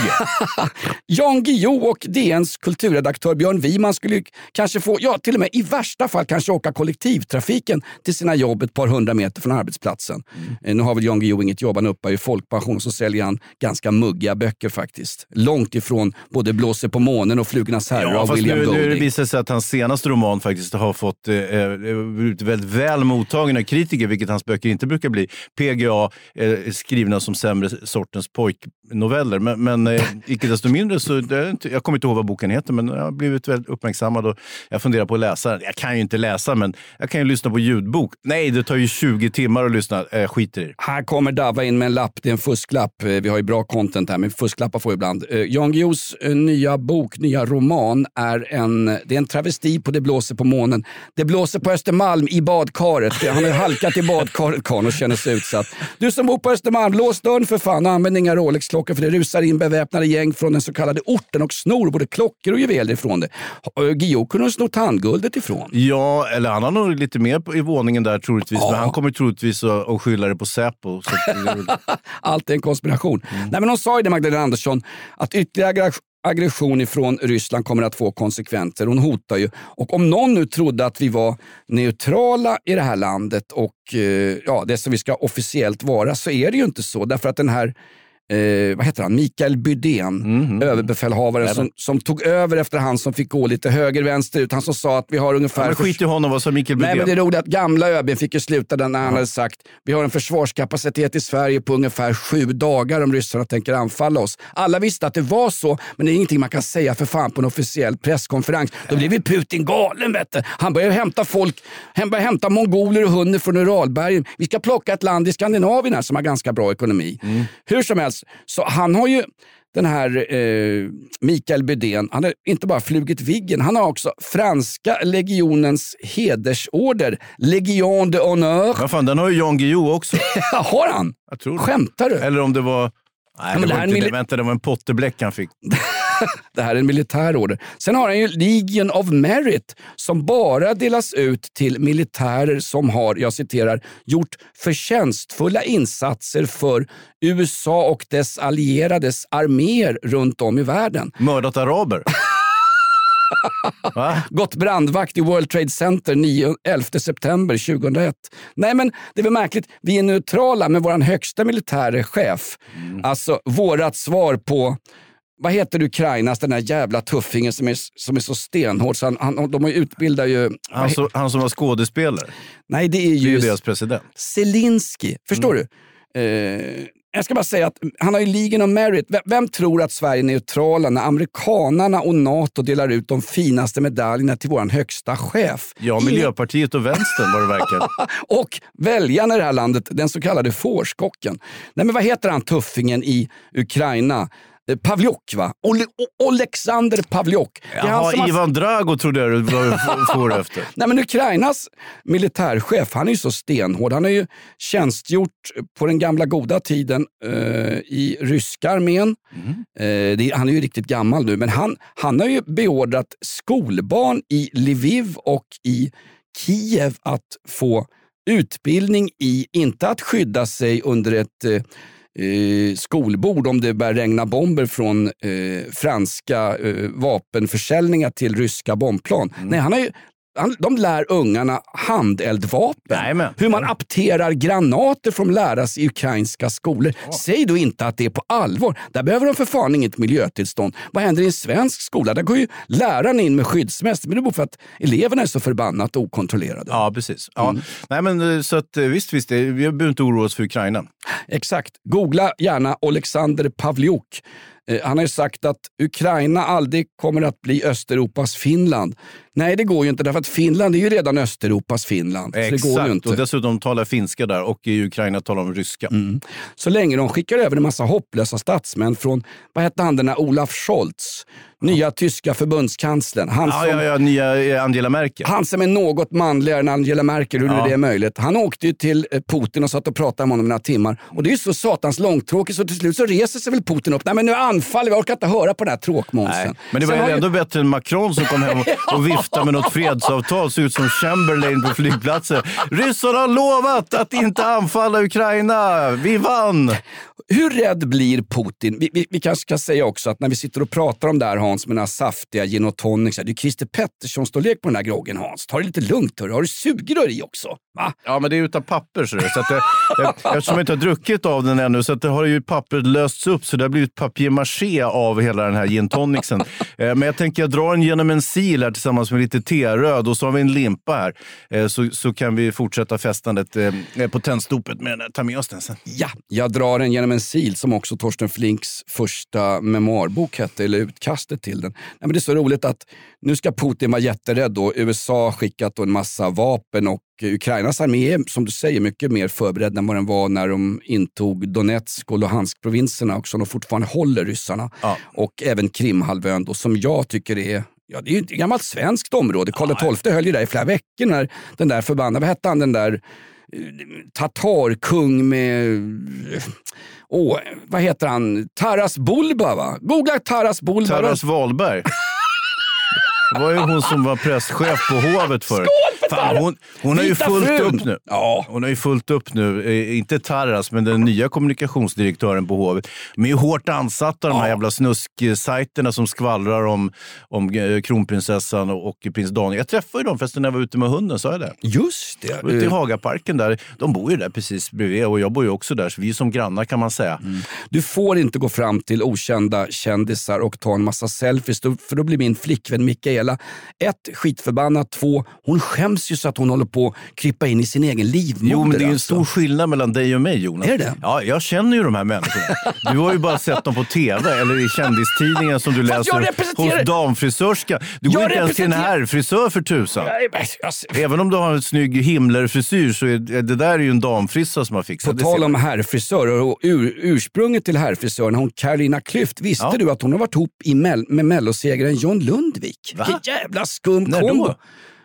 Jan Guillou och D N:s kulturredaktör Björn Wiman skulle kanske få, ja, till och med i värsta fall kanske åka kollektivtrafiken till sina jobb ett par hundra meter från arbetsplatsen. Mm. Nu har väl Jan Guillou inget jobb, han uppar ju folkpension och så säljer han ganska muggiga böcker faktiskt. Långt ifrån både Blåser på månen och Flugornas herre, ja, av William nu, Golding. Nu visar det sig att hans senaste roman faktiskt har fått eh, väldigt väl mottagen av kritiker, vilket hans böcker inte brukar bli. P G A eh, skrivna som sämre sortens pojknoveller. Men, men eh, icke desto mindre så, det, jag kommer inte ihåg vad boken heter, men jag har blivit väldigt uppmärksammad och jag funderar på att läsa den. Jag kan ju inte läsa, men jag kan ju lyssna på ljudbok. Nej, det tar ju tjugo timmar att lyssna. Äh, skiter i. Här kommer Dava in med en lapp. Det är en fusklapp. Vi har ju bra content här, men fusklappar får ibland. Jan Guillous nya bok, nya roman, är en, det är en travesti på Det blåser på månen. Det blåser på Östermalm i badkaret. Han har halkat i badkaret, kan och känner sig utsatt. Du som bor på Östermalm, lås dörren för fan och använd inga Rolex-klockor, för det rusar in beväpnade gäng från den så kallade orten och snor både klockor och juveler ifrån det. Guillou kunde sno tandguldet ifrån. Ja, eller han har nog lite mer på, i våningen där troligtvis, ja. Men han kommer troligtvis att, att skylla det på Säpo. Så det... Allt är en konspiration. Mm. Nej, men hon sa ju det, Magdalena Andersson, att ytterligare aggression ifrån Ryssland kommer att få konsekvenser. Hon hotar ju. Och om någon nu trodde att vi var neutrala i det här landet och ja, det som vi ska officiellt vara, så är det ju inte så. Därför att den här Eh, vad heter han? Mikael Bydén, mm-hmm. överbefälhavaren som, som tog över efter han som fick gå lite höger, vänster ut. Han som sa att vi har ungefär... Ja, skit i honom, vad sa Mikael Bydén? Nej, men det är roligt att gamla ÖB fick ju sluta den när han ja. hade sagt: vi har en försvarskapacitet i Sverige på ungefär sju dagar om ryssarna tänker anfalla oss. Alla visste att det var så, men det är ingenting man kan säga för fan på en officiell presskonferens. Då blev vi Putin galen, vet du. Han började hämta folk, han började hämta mongoler och hunder från Uralbergen. Vi ska plocka ett land i Skandinavien här som har ganska bra ekonomi. Mm. Hur som helst, så han har ju den här eh, Mikael Bydén, han har inte bara flugit Viggen, han har också franska legionens hedersorder, Legion de Honneur. Ja, fan, den har ju Jan Guillou också. Har han? Jag tror det. Skämtar du? Eller om det var... Nej, ja, det, det, var här inte, mili- det, vänta, det var en pottebläck han fick. Det här är en militär order. Sen har han ju Legion of Merit som bara delas ut till militärer som har, jag citerar, gjort förtjänstfulla insatser för U S A och dess allierades arméer runt om i världen. Mördat araber. Va? Gått brandvakt i World Trade Center elfte september tjugohundraett. Nej, men det är väl märkligt. Vi är neutrala med vår högsta militära chef. Mm. Alltså vårat svar på, vad heter Ukrainas, den här jävla tuffingen som är, som är så stenhård. Så han, han, de har ju utbildat ju... Han, så, han som var skådespelare. Nej, det är ju... Det är ju deras president. Zelensky. Förstår mm. du? Eh, jag ska bara säga att han har ju Legion of Merit. Vem, vem tror att Sverige är neutrala när amerikanarna och NATO delar ut de finaste medaljerna till våran högsta chef? Ja, Miljöpartiet och vänstern var det verkligen. Och väljarna i det här landet, den så kallade fårskocken. Nej, men vad heter han tuffingen i Ukraina? Pavliok, va? Ole- Alexander Pavliok. Jaha, Ivan har... Drago trodde jag du får efter. Nej, men Ukrainas militärchef, han är ju så stenhård. Han har ju tjänstgjort på den gamla goda tiden eh, i ryska armén. Mm. Eh, det, han är ju riktigt gammal nu, men han, han har ju beordrat skolbarn i Lviv och i Kiev att få utbildning i, inte att skydda sig under ett... Eh, Eh, skolbord om det börjar regna bomber från eh, franska eh, vapenförsäljningar till ryska bombplan. Mm. Nej, han har ju, han, de lär ungarna handeldvapen. Nej, hur man apterar granater från läras i ukrainska skolor. Oh. Säg då inte att det är på allvar. Där behöver de för fan inget miljötillstånd. Vad händer i en svensk skola? Där går ju läraren in med skyddsmäst. Men det beror på att eleverna är så förbannat okontrollerade. Ja, precis. Ja. Mm. Nej, men så att visst, visst. Vi behöver inte oroa oss för Ukraina. Exakt. Googla gärna Alexander Pavliok. Han har ju sagt att Ukraina aldrig kommer att bli Östeuropas Finland. Nej, det går ju inte, därför att Finland är ju redan Östeuropas Finland. Exakt, så det går ju inte. Och dessutom talar finska där och i Ukraina talar de ryska. Mm. Så länge de skickar över en massa hopplösa statsmän från, vad hette han den där Olaf Scholz? Nya ja. tyska förbundskanslern. Han ja, som, ja, ja, nya Angela Merkel. Han som är något manligare än Angela Merkel, hur ja. det är möjligt. Han åkte ju till Putin och satt och pratade med honom några timmar. Och det är ju så satans långtråkigt så till slut så reser sig väl Putin upp. Nej, men nu anfaller vi, orkar inte höra på den här tråkmånsen. Men det var ju ändå ju... bättre än Macron som kom hem och, och viftade med något fredsavtal, så ut som Chamberlain på flygplatser. Ryssarna har lovat att inte anfalla Ukraina. Vi vann! Hur rädd blir Putin? Vi, vi, vi kanske ska säga också att när vi sitter och pratar om det här, Hans, med den här saftiga gin och tonic, det är Christer Pettersson står lek på den här groggen, Hans. Ta det lite lugnt, hörru. Har du sugrör i också? Va? Ja, men det är utan papper. Så, det, så att det, jag, eftersom jag inte har druckit av den ännu så att det har ju pappret lösts upp så det har blivit papier-maché av hela den här gin tonicen. Men jag tänker jag drar den genom en sil här tillsammans med lite teröd och så har vi en limpa här. Så, så kan vi fortsätta festandet på tändstopet med den här. Ta med oss den sen. Ja, jag drar den genom en sil som också Torsten Flinks första memoarbok hette, eller utkastet till den. Nej, men det är så roligt att nu ska Putin vara jätterädd och U S A har skickat en massa vapen och Ukrainas armé är, som du säger, mycket mer förberedd än vad den var när de intog Donetsk och Luhansk-provinserna och som de fortfarande håller ryssarna. Ja. Och även Krimhalvön då, som jag tycker är, ja, det är ju ett gammalt svenskt område. Karl tolfte ja. höll ju där i flera veckor när den där förbannade, vad hette han, den där tatarkung med, åh, vad heter han? Taras Bulba, va? Googla Taras Bulba. Taras Wahlberg. Det var ju hon som var presschef på hovet förut. Fan, hon, hon har ju fullt frun. upp nu. Ja, hon har ju fullt upp nu. Inte Taras, men den nya kommunikationsdirektören på hovet. De är ju hårt ansatta, de här ja. jävla snusksajterna som skvallrar om, om kronprinsessan och prins Daniel. Jag träffade ju dem förresten när jag var ute med hunden, sa jag det? Just det. Ute i Hagaparken där. De bor ju där precis bredvid och jag bor ju också där. Så vi är som grannar kan man säga. Mm. Du får inte gå fram till okända kändisar och ta en massa selfies. För då blir min flickvän Mikael spela. Ett, skitförbannat. Två, hon skäms ju så att hon håller på att krypa in i sin egen livmoder. Jo, men det är en alltså. stor skillnad mellan dig och mig, Jonas. Är det? Ja, jag känner ju de här människorna. Du har ju bara sett dem på tv eller i kändistidningen som du läser representerar... hos damfrisörska. Du går jag inte ens till en representerar... herrfrisör för tusan. Nej, men, alltså... Även om du har en snygg himlerfrisyr så är det där är ju en damfrissa som har fixat. På tal om herrfrisörer och ur, ursprunget till herrfrisören, hon Carolina Klüft. Visste ja. du att hon har varit ihop i mell- med mellosegraren John Lundvik? Va? Vilken jävla skum När kombo. Då?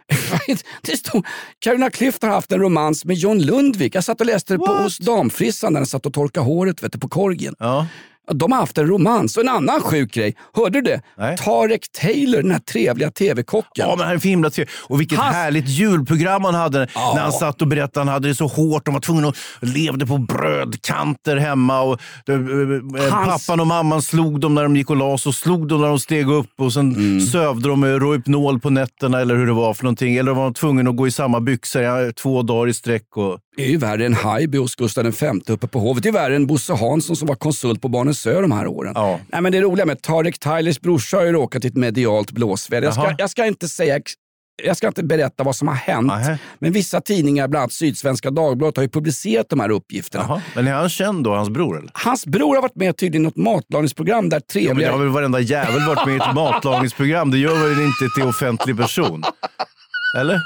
Det stod, Carolina Klüft har haft en romans med John Lundvik. Jag satt och läste det på hos damfrissan när den satt och torkade håret vet du, på korgen. Ja. De har haft en romans. Och en annan sjuk grej. Hörde du det? Nej. Tarek Taylor, den här trevliga tv-kocken. Ja, men han är för himla trevlig. Och vilket Has... härligt julprogram han hade. Ja. När han satt och berättade han hade det så hårt. De var tvungna att levde på brödkanter hemma. Och, Hans... Pappan och mamman slog dem när de gick och las och slog dem när de steg upp. Och sen mm. sövde de med Rohypnol på nätterna eller hur det var för någonting. Eller var de tvungna att gå i samma byxor två dagar i sträck. Och... Det är ju värre än Haijby hos Gustav den femte uppe på hovet. Det är värre än Bosse Hansson som var konsult på Barnens Ö de här åren. Ja. Nej, men det roliga med Tarek Taylors brorsa har ju råkat i ett medialt blåsväder. Jag ska, jag ska inte säga... Jag ska inte berätta vad som har hänt. Aha. Men vissa tidningar, bland annat Sydsvenska Dagbladet, har ju publicerat de här uppgifterna. Aha. Men är han känd då, hans bror? Eller? Hans bror har varit med tydligen i något matlagningsprogram där trevliga... Ja, men det har väl varenda jävel varit med i ett matlagningsprogram. Det gör väl inte till offentlig person? Eller?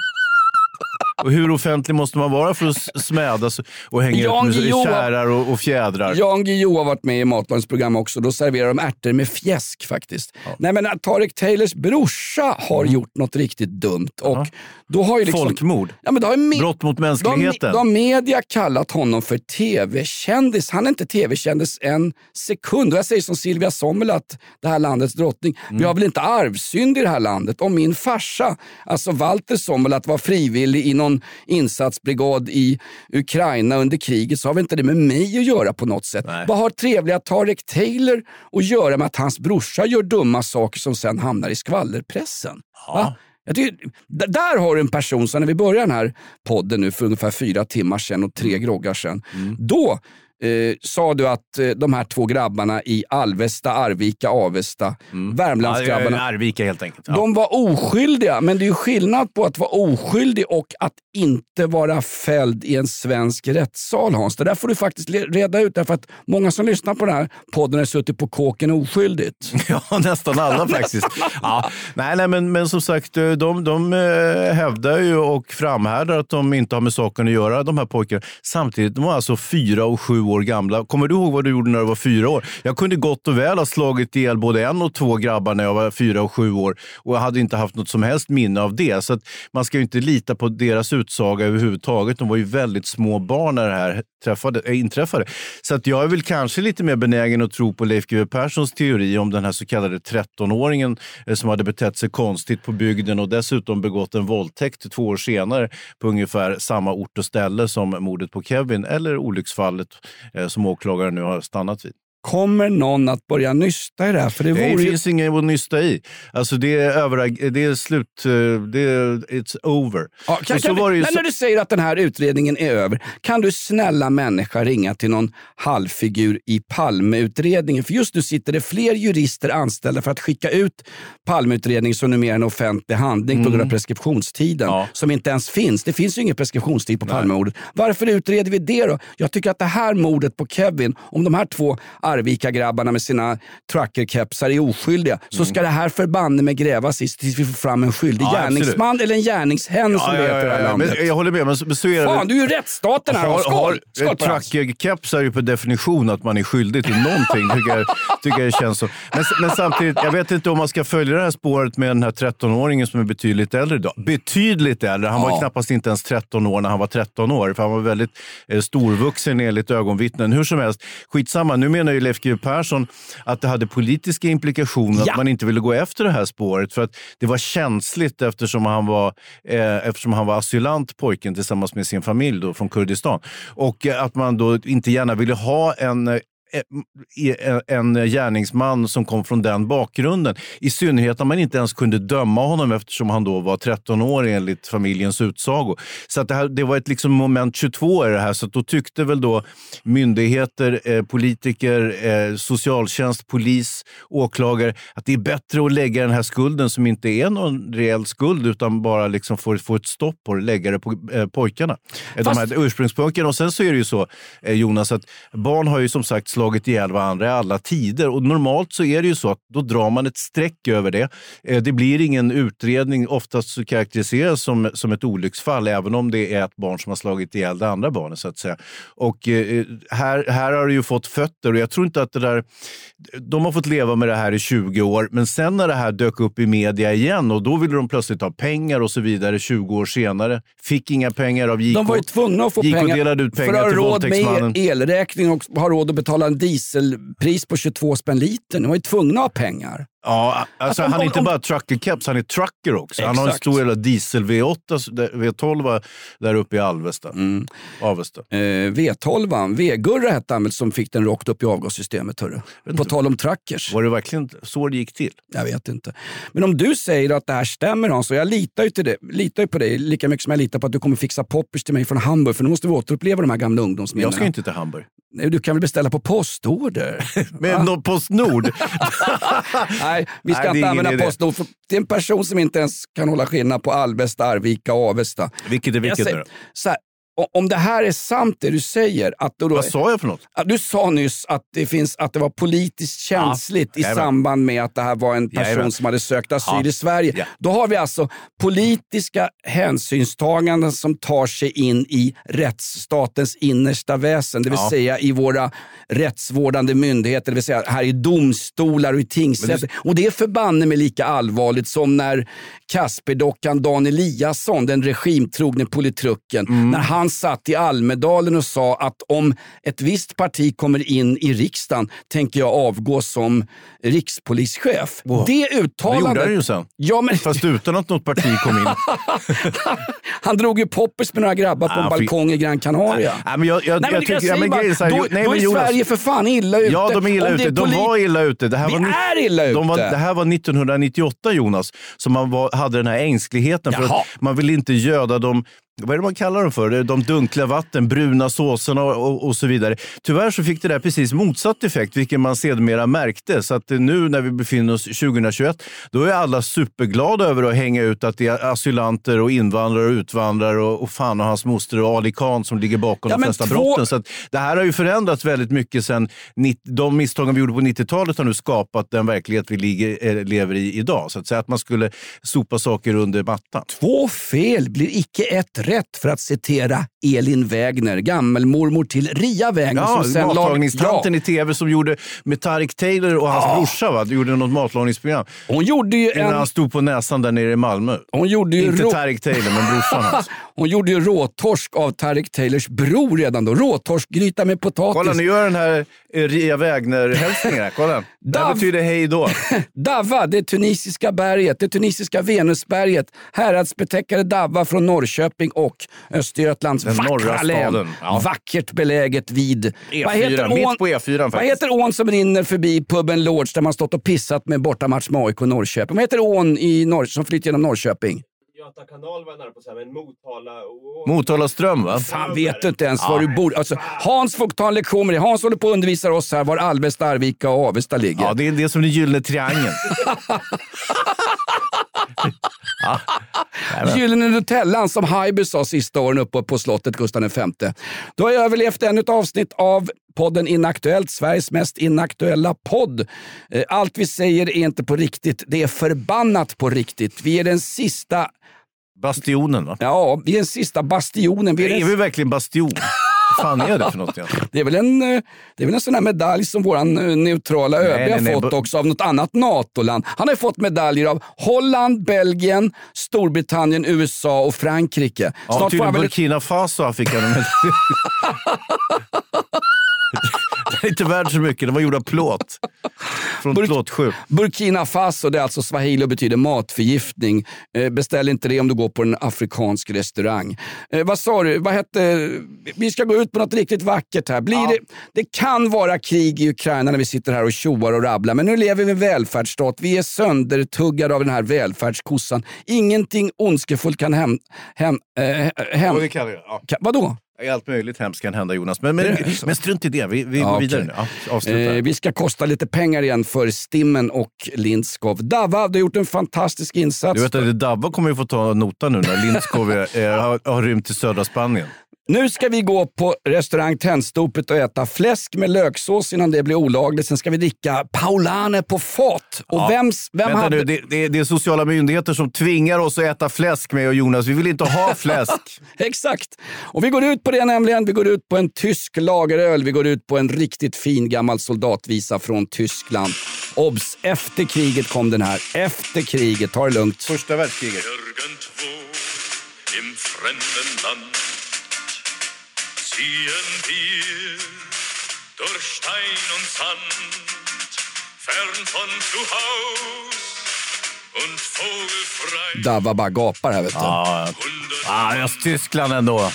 Och hur offentlig måste man vara för att smädas och hänga Jan ut med Guillou, kärar och, och fjädrar? Jan Guillou har varit med i matlagningsprogram också. Då serverar de ärtor med fjäsk faktiskt. Ja. Nej, men Tarek Taylors brorsa har mm. gjort något riktigt dumt. Och ja. då har ju liksom, Folkmord? Ja, men då har me- Brott mot mänskligheten? Då har media kallat honom för tv-kändis. Han är inte tv-kändis en sekund. Och jag säger som Silvia Sommerlath, det här landets drottning. Mm. Vi har väl inte arvsynd i det här landet. Om min farsa, alltså Walter Sommerlath, var frivillig i någon insatsbrigad i Ukraina under kriget, så har vi inte det med mig att göra på något sätt. Nej. Vad har trevliga Tarek Taylor att göra med att hans brorsa gör dumma saker som sen hamnar i skvallerpressen? Ja. Va? Jag tycker, d- där har du en person som när vi började den här podden nu för ungefär fyra timmar sedan och tre groggar sedan, mm. då Eh, sa du att eh, de här två grabbarna i Alvesta, Arvika, Avesta, mm. Värmlandsgrabbarna, ja, Arvika helt enkelt. Ja. De var oskyldiga, men det är ju skillnad på att vara oskyldig och att inte vara fälld i en svensk rättssal, Hans. Det där får du faktiskt reda ut, därför att många som lyssnar på den här podden har suttit på kåken oskyldigt. Ja, nästan alla faktiskt. Ja. Nej, nej, men, men som sagt, de, de eh, hävdar ju och framhärdar att de inte har med saken att göra, de här pojkarna. Samtidigt, de var alltså fyra och sju år gamla. Kommer du ihåg vad du gjorde när du var fyra år? Jag kunde gott och väl ha slagit ihjäl både en och två grabbar när jag var fyra och sju år. Och jag hade inte haft något som helst minne av det. Så att man ska ju inte lita på deras utsaga överhuvudtaget. De var ju väldigt små barn när det här träffade, äh, inträffade. Så att jag är väl kanske lite mer benägen att tro på Leif G W Perssons teori om den här så kallade trettonåringen eh, som hade betett sig konstigt på bygden och dessutom begått en våldtäkt två år senare på ungefär samma ort och ställe som mordet på Kevin eller olycksfallet eh, som åklagaren nu har stannat vid. Kommer någon att börja nysta i det här? För det, det vore... finns inget att nysta i. Alltså det är, över, det är slut. Det är, it's over. Ja, kan, kan du, när, så... när du säger att den här utredningen är över, kan du snälla människa ringa till någon halvfigur i Palmeutredningen? För just nu sitter det fler jurister anställda för att skicka ut Palmeutredningen som numera är en offentlig handling mm. på grund av preskriptionstiden. Ja. Som inte ens finns. Det finns ju ingen preskriptionstid på Palmemordet. Varför utreder vi det då? Jag tycker att det här mordet på Kevin, om de här två Arvika-grabbarna med sina truckerkepsar är oskyldiga, mm. så ska det här förbanne med grävas i tills vi får fram en skyldig ja, gärningsman absolut. Eller en gärningshän som ja, ja, ja, ja. Det heter i det här landet. Men jag håller med, men så är det. Fan, du är ju rättsstaten här. Har, har, har truckerkepsar är ju på definition att man är skyldig till någonting, tycker jag, tycker jag känns så. Men, men samtidigt, jag vet inte om man ska följa det här spåret med den här trettonåringen som är betydligt äldre idag. Betydligt äldre. Han var ja. knappast inte ens tretton år när han var tretton år, för han var väldigt eh, storvuxen enligt ögonvittnen. Hur som helst, skitsamma. Nu menar ju Leif G W Persson att det hade politiska implikationer ja. att man inte ville gå efter det här spåret för att det var känsligt eftersom han var, eh, eftersom han var asylant, pojken, tillsammans med sin familj då, från Kurdistan. Och eh, att man då inte gärna ville ha en en gärningsman som kom från den bakgrunden. I synnerhet om man inte ens kunde döma honom eftersom han då var tretton år enligt familjens utsago. Så att det, här, det var ett liksom moment tjugotvå i det här, så att då tyckte väl då myndigheter, eh, politiker, eh, socialtjänst, polis, åklagare att det är bättre att lägga den här skulden som inte är någon reell skuld utan bara liksom få, få ett stopp på det, lägga det på eh, pojkarna. Fast... De här ursprungspojkarna. Och sen så är det ju så, eh, Jonas, att barn har ju som sagt slagit ihjäl varandra i alla tider och normalt så är det ju så att då drar man ett streck över det. Eh, det blir ingen utredning, oftast så karaktäriseras som, som ett olycksfall även om det är ett barn som har slagit ihjäl det andra barnet så att säga. Och eh, här, här har det ju fått fötter och jag tror inte att det där, de har fått leva med det här i tjugo år men sen när det här dök upp i media igen och då ville de plötsligt ha pengar och så vidare tjugo år senare, fick inga pengar av J K. De var ju tvungna att få J K pengar, delade ut pengar för att ha till råd våldtäktsmannen. Med elräkning och ha råd att betala en dieselpris på tjugotvå spänn liter. De var ju tvungna att ha pengar. Ja, alltså om, han är om, inte om, bara trucker caps, han är trucker också. Han exakt. har en stor jävla diesel V åtta, V tolv där uppe i Alvesta. Mm. Avesta. Eh, V tolv, V-Gurra hette han väl som fick den rakt upp i avgassystemet. Hörru. På tal om truckers. Var det verkligen så det gick till? Jag vet inte. Men om du säger att det här stämmer Hans, så jag litar ju, till det, litar ju på dig lika mycket som jag litar på att du kommer fixa poppers till mig från Hamburg. För nu måste vi återuppleva de här gamla ungdomsminnena. Jag ska inte till Hamburg. Nej, du kan väl beställa på postorder? Men no, Postnord? Nej, vi ska Nej, inte använda idé. Postnord. För det är en person som inte ens kan hålla skillnad på Alvesta, Arvika och Avesta. Vilket är vilket säger, så här, om det här är sant det du säger. Att då, vad sa jag för något? Att du sa nyss att det, finns, att det var politiskt känsligt ja, i samband med att det här var en person jajamän. Som hade sökt asyl ja. I Sverige. Ja. Då har vi alltså politiska hänsynstaganden som tar sig in i rättsstatens innersta väsen. Det vill ja. Säga i våra rättsvårdande myndigheter. Det vill säga här i domstolar och i tingsrätter. Det... Och det är förbanne med lika allvarligt som när Kasperdockan Dan Eliasson, den regimtrogne politrucken, mm. när han satt i Almedalen och sa att om ett visst parti kommer in i riksdagen tänker jag avgå som rikspolischef. Wow. Det uttalandet... Det gjorde han ju sen. Ja, men... Fast utan att något parti kom in. Han drog ju poppers med några grabbar på ah, en balkong för... i Gran Canaria. Ah, men jag, jag, nej, men jag tycker, jag ja, men bara, här, då, nej, då är Jonas, Sverige för fan illa ute. Ja, de är illa ute. De var illa ute. Det här Vi var, är illa ute. De var, det här var nittonhundranittioåtta, Jonas, som man var, hade den här ängsligheten. För att man ville inte göda dem. Vad är det man kallar dem för? De dunkla vatten, bruna såserna och, och, och så vidare. Tyvärr så fick det där precis motsatt effekt, vilket man sedermera märkte. Så att nu när vi befinner oss tjugohundratjugoett, då är alla superglada över att hänga ut att det är asylanter och invandrare och utvandrare och, och fan och hans moster och Ali Khan som ligger bakom ja, de flesta två... brotten. Så att det här har ju förändrats väldigt mycket sen de misstagen vi gjorde på nittiotalet har nu skapat den verklighet vi ligger, lever i idag. Så att säga att man skulle sopa saker under mattan. Två fel blir icke ett rätt för att citera Elin Wägner, gammelmormor till Ria Wägner. Ja, som sen matlagningstanten lag... i tv som gjorde med Tareq Taylor och hans ja. brorsa, va? Gjorde något matlagningsprogram. Hon gjorde ju en... han stod på näsan där nere i Malmö. Hon gjorde ju Inte rå... Tareq Taylor, men brorsan hans. Hon gjorde ju råtorsk av Tareq Taylors bror redan då. Råtorskgryta med potatis. Kolla, nu gör den här Ria Wägner-hälsningen. Kolla. Det Dav... betyder hej då. Davva, det tunisiska berget, det tunisiska Venusberget. Häradsbetäckare Davva från Norrköping och Östergötlands den vackra län. Ja. Vackert beläget vid E fyra, vad heter mitt ån, på E fyra faktiskt. Vad heter ån som rinner förbi puben Lords där man stått och pissat med bortamatch med A I K Norrköping? Vad heter ån i Norr, som flyter genom Norrköping? Göta kanal var nära på så här, men Motala... Och... Motala ström, va? Fan, vet du inte ens ja. var du bor. Alltså, Hans får ta en lektion med det. Hans håller på att undervisa oss här var Alvesta, Arvika och Avesta ligger. Ja, det är det som är den gyllene triangeln. Ja. Gyllene Nutellan som Haijby sa sista åren uppe på slottet Gustav den femte. Då har jag överlevt ännu ett avsnitt av podden Inaktuellt, Sveriges mest inaktuella podd. Allt vi säger är inte på riktigt, det är förbannat på riktigt. Vi är den sista... Bastionen, va? Ja, vi är den sista bastionen. Vi är, är den... vi verkligen bastion? Vad fan är det för något egentligen? Det är väl en, det är väl en sån här medalj som våran neutrala ÖB nej, har nej, fått nej. också av något annat NATO-land. Han har fått medaljer av Holland, Belgien, Storbritannien, U S A och Frankrike. Ja, Snart får han väl... Burkina Faso fick han med. Det är inte värd så mycket, det var gjord av plåt. Från Burk- plåt sju. Burkina Faso, det är alltså swahili och betyder matförgiftning. Eh, beställ inte det om du går på en afrikansk restaurang. Eh, vad sa du? Vad hette... Vi ska gå ut på något riktigt vackert här. Blir Ja. det... det kan vara krig i Ukraina när vi sitter här och tjoar och rabblar. Men nu lever vi i en välfärdsstat. Vi är söndertuggade av den här välfärdskossan. Ingenting ondskefullt kan hem... hem, eh, hem... Och det kan det, ja. Ka- vadå? Allt möjligt hemskt kan hända, Jonas. Men, men, men strunt i det. Vi, vi Ja, går okej. vidare nu. Ja, avsluta. Eh, vi ska kosta lite pengar igen för Stimmen och Lindskov. Dava, du har gjort en fantastisk insats. Du vet att Davva kommer ju få ta nota nu när Lindskov är, är, har, har rymt till södra Spanien. Nu ska vi gå på restaurang Tändstopet och äta fläsk med löksås innan det blir olagligt. Sen ska vi dricka Paulane på fat. Och Ja. vems, vem Vänta hade... nu, det, det, det är sociala myndigheter som tvingar oss att äta fläsk med och Jonas. Vi vill inte ha fläsk. Exakt. Och vi går ut på det nämligen. Vi går ut på en tysk lageröl. Vi går ut på en riktigt fin gammal soldatvisa från Tyskland. Obs! Efter kriget kom den här. Efter kriget. Ta det lugnt. Första världskriget. Irgendwo im fremden Land ziehen wir durch Stein und Sand, fern von zu Haus und vogelfrei. Dava bara gapar här, vet du. Ja, ah, Östtyskland ändå.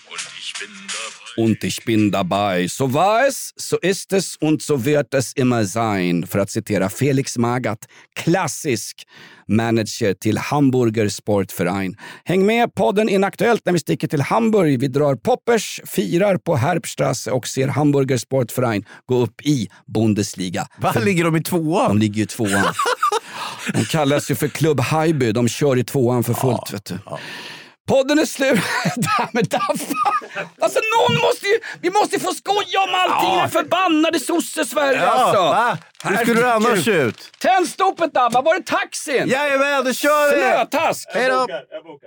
Und ich bin dabei. So war es, so ist es und so wird es immer sein. För att citera Felix Magath, klassisk manager till Hamburger Sportverein. Häng med podden Inaktuellt när vi sticker till Hamburg. Vi drar poppers, firar på Herbstrasse och ser Hamburger Sportverein gå upp i Bundesliga. Var ligger de i tvåan? De ligger i tvåan. De kallas ju för Club Haijby. De kör i tvåan för fullt, ja, vet du. Ja. Podden är slut. Men alltså någon måste ju, vi måste få skoja om allting, ja. Den förbannade sosse-Sverige, ja, alltså. Va? Hur skulle du annars ut? Tändstopet, Dabba, var det taxin? Jajamän, det kör vi! Snötask! Hej då! Jag bokar, jag bokar.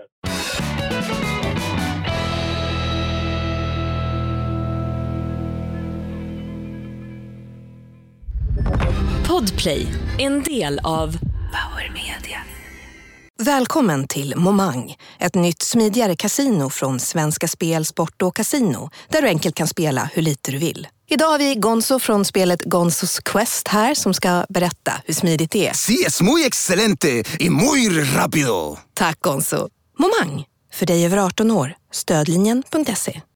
Podplay, en del av Power Media. Välkommen till Momang, ett nytt smidigare kasino från Svenska Spel, Sport och Casino, där du enkelt kan spela hur lite du vill. Idag har vi Gonzo från spelet Gonzos Quest här som ska berätta hur smidigt det är. Sí, es muy excelente y muy rápido. Tack Gonzo. Momang, för dig över arton år. Stödlinjen punkt se.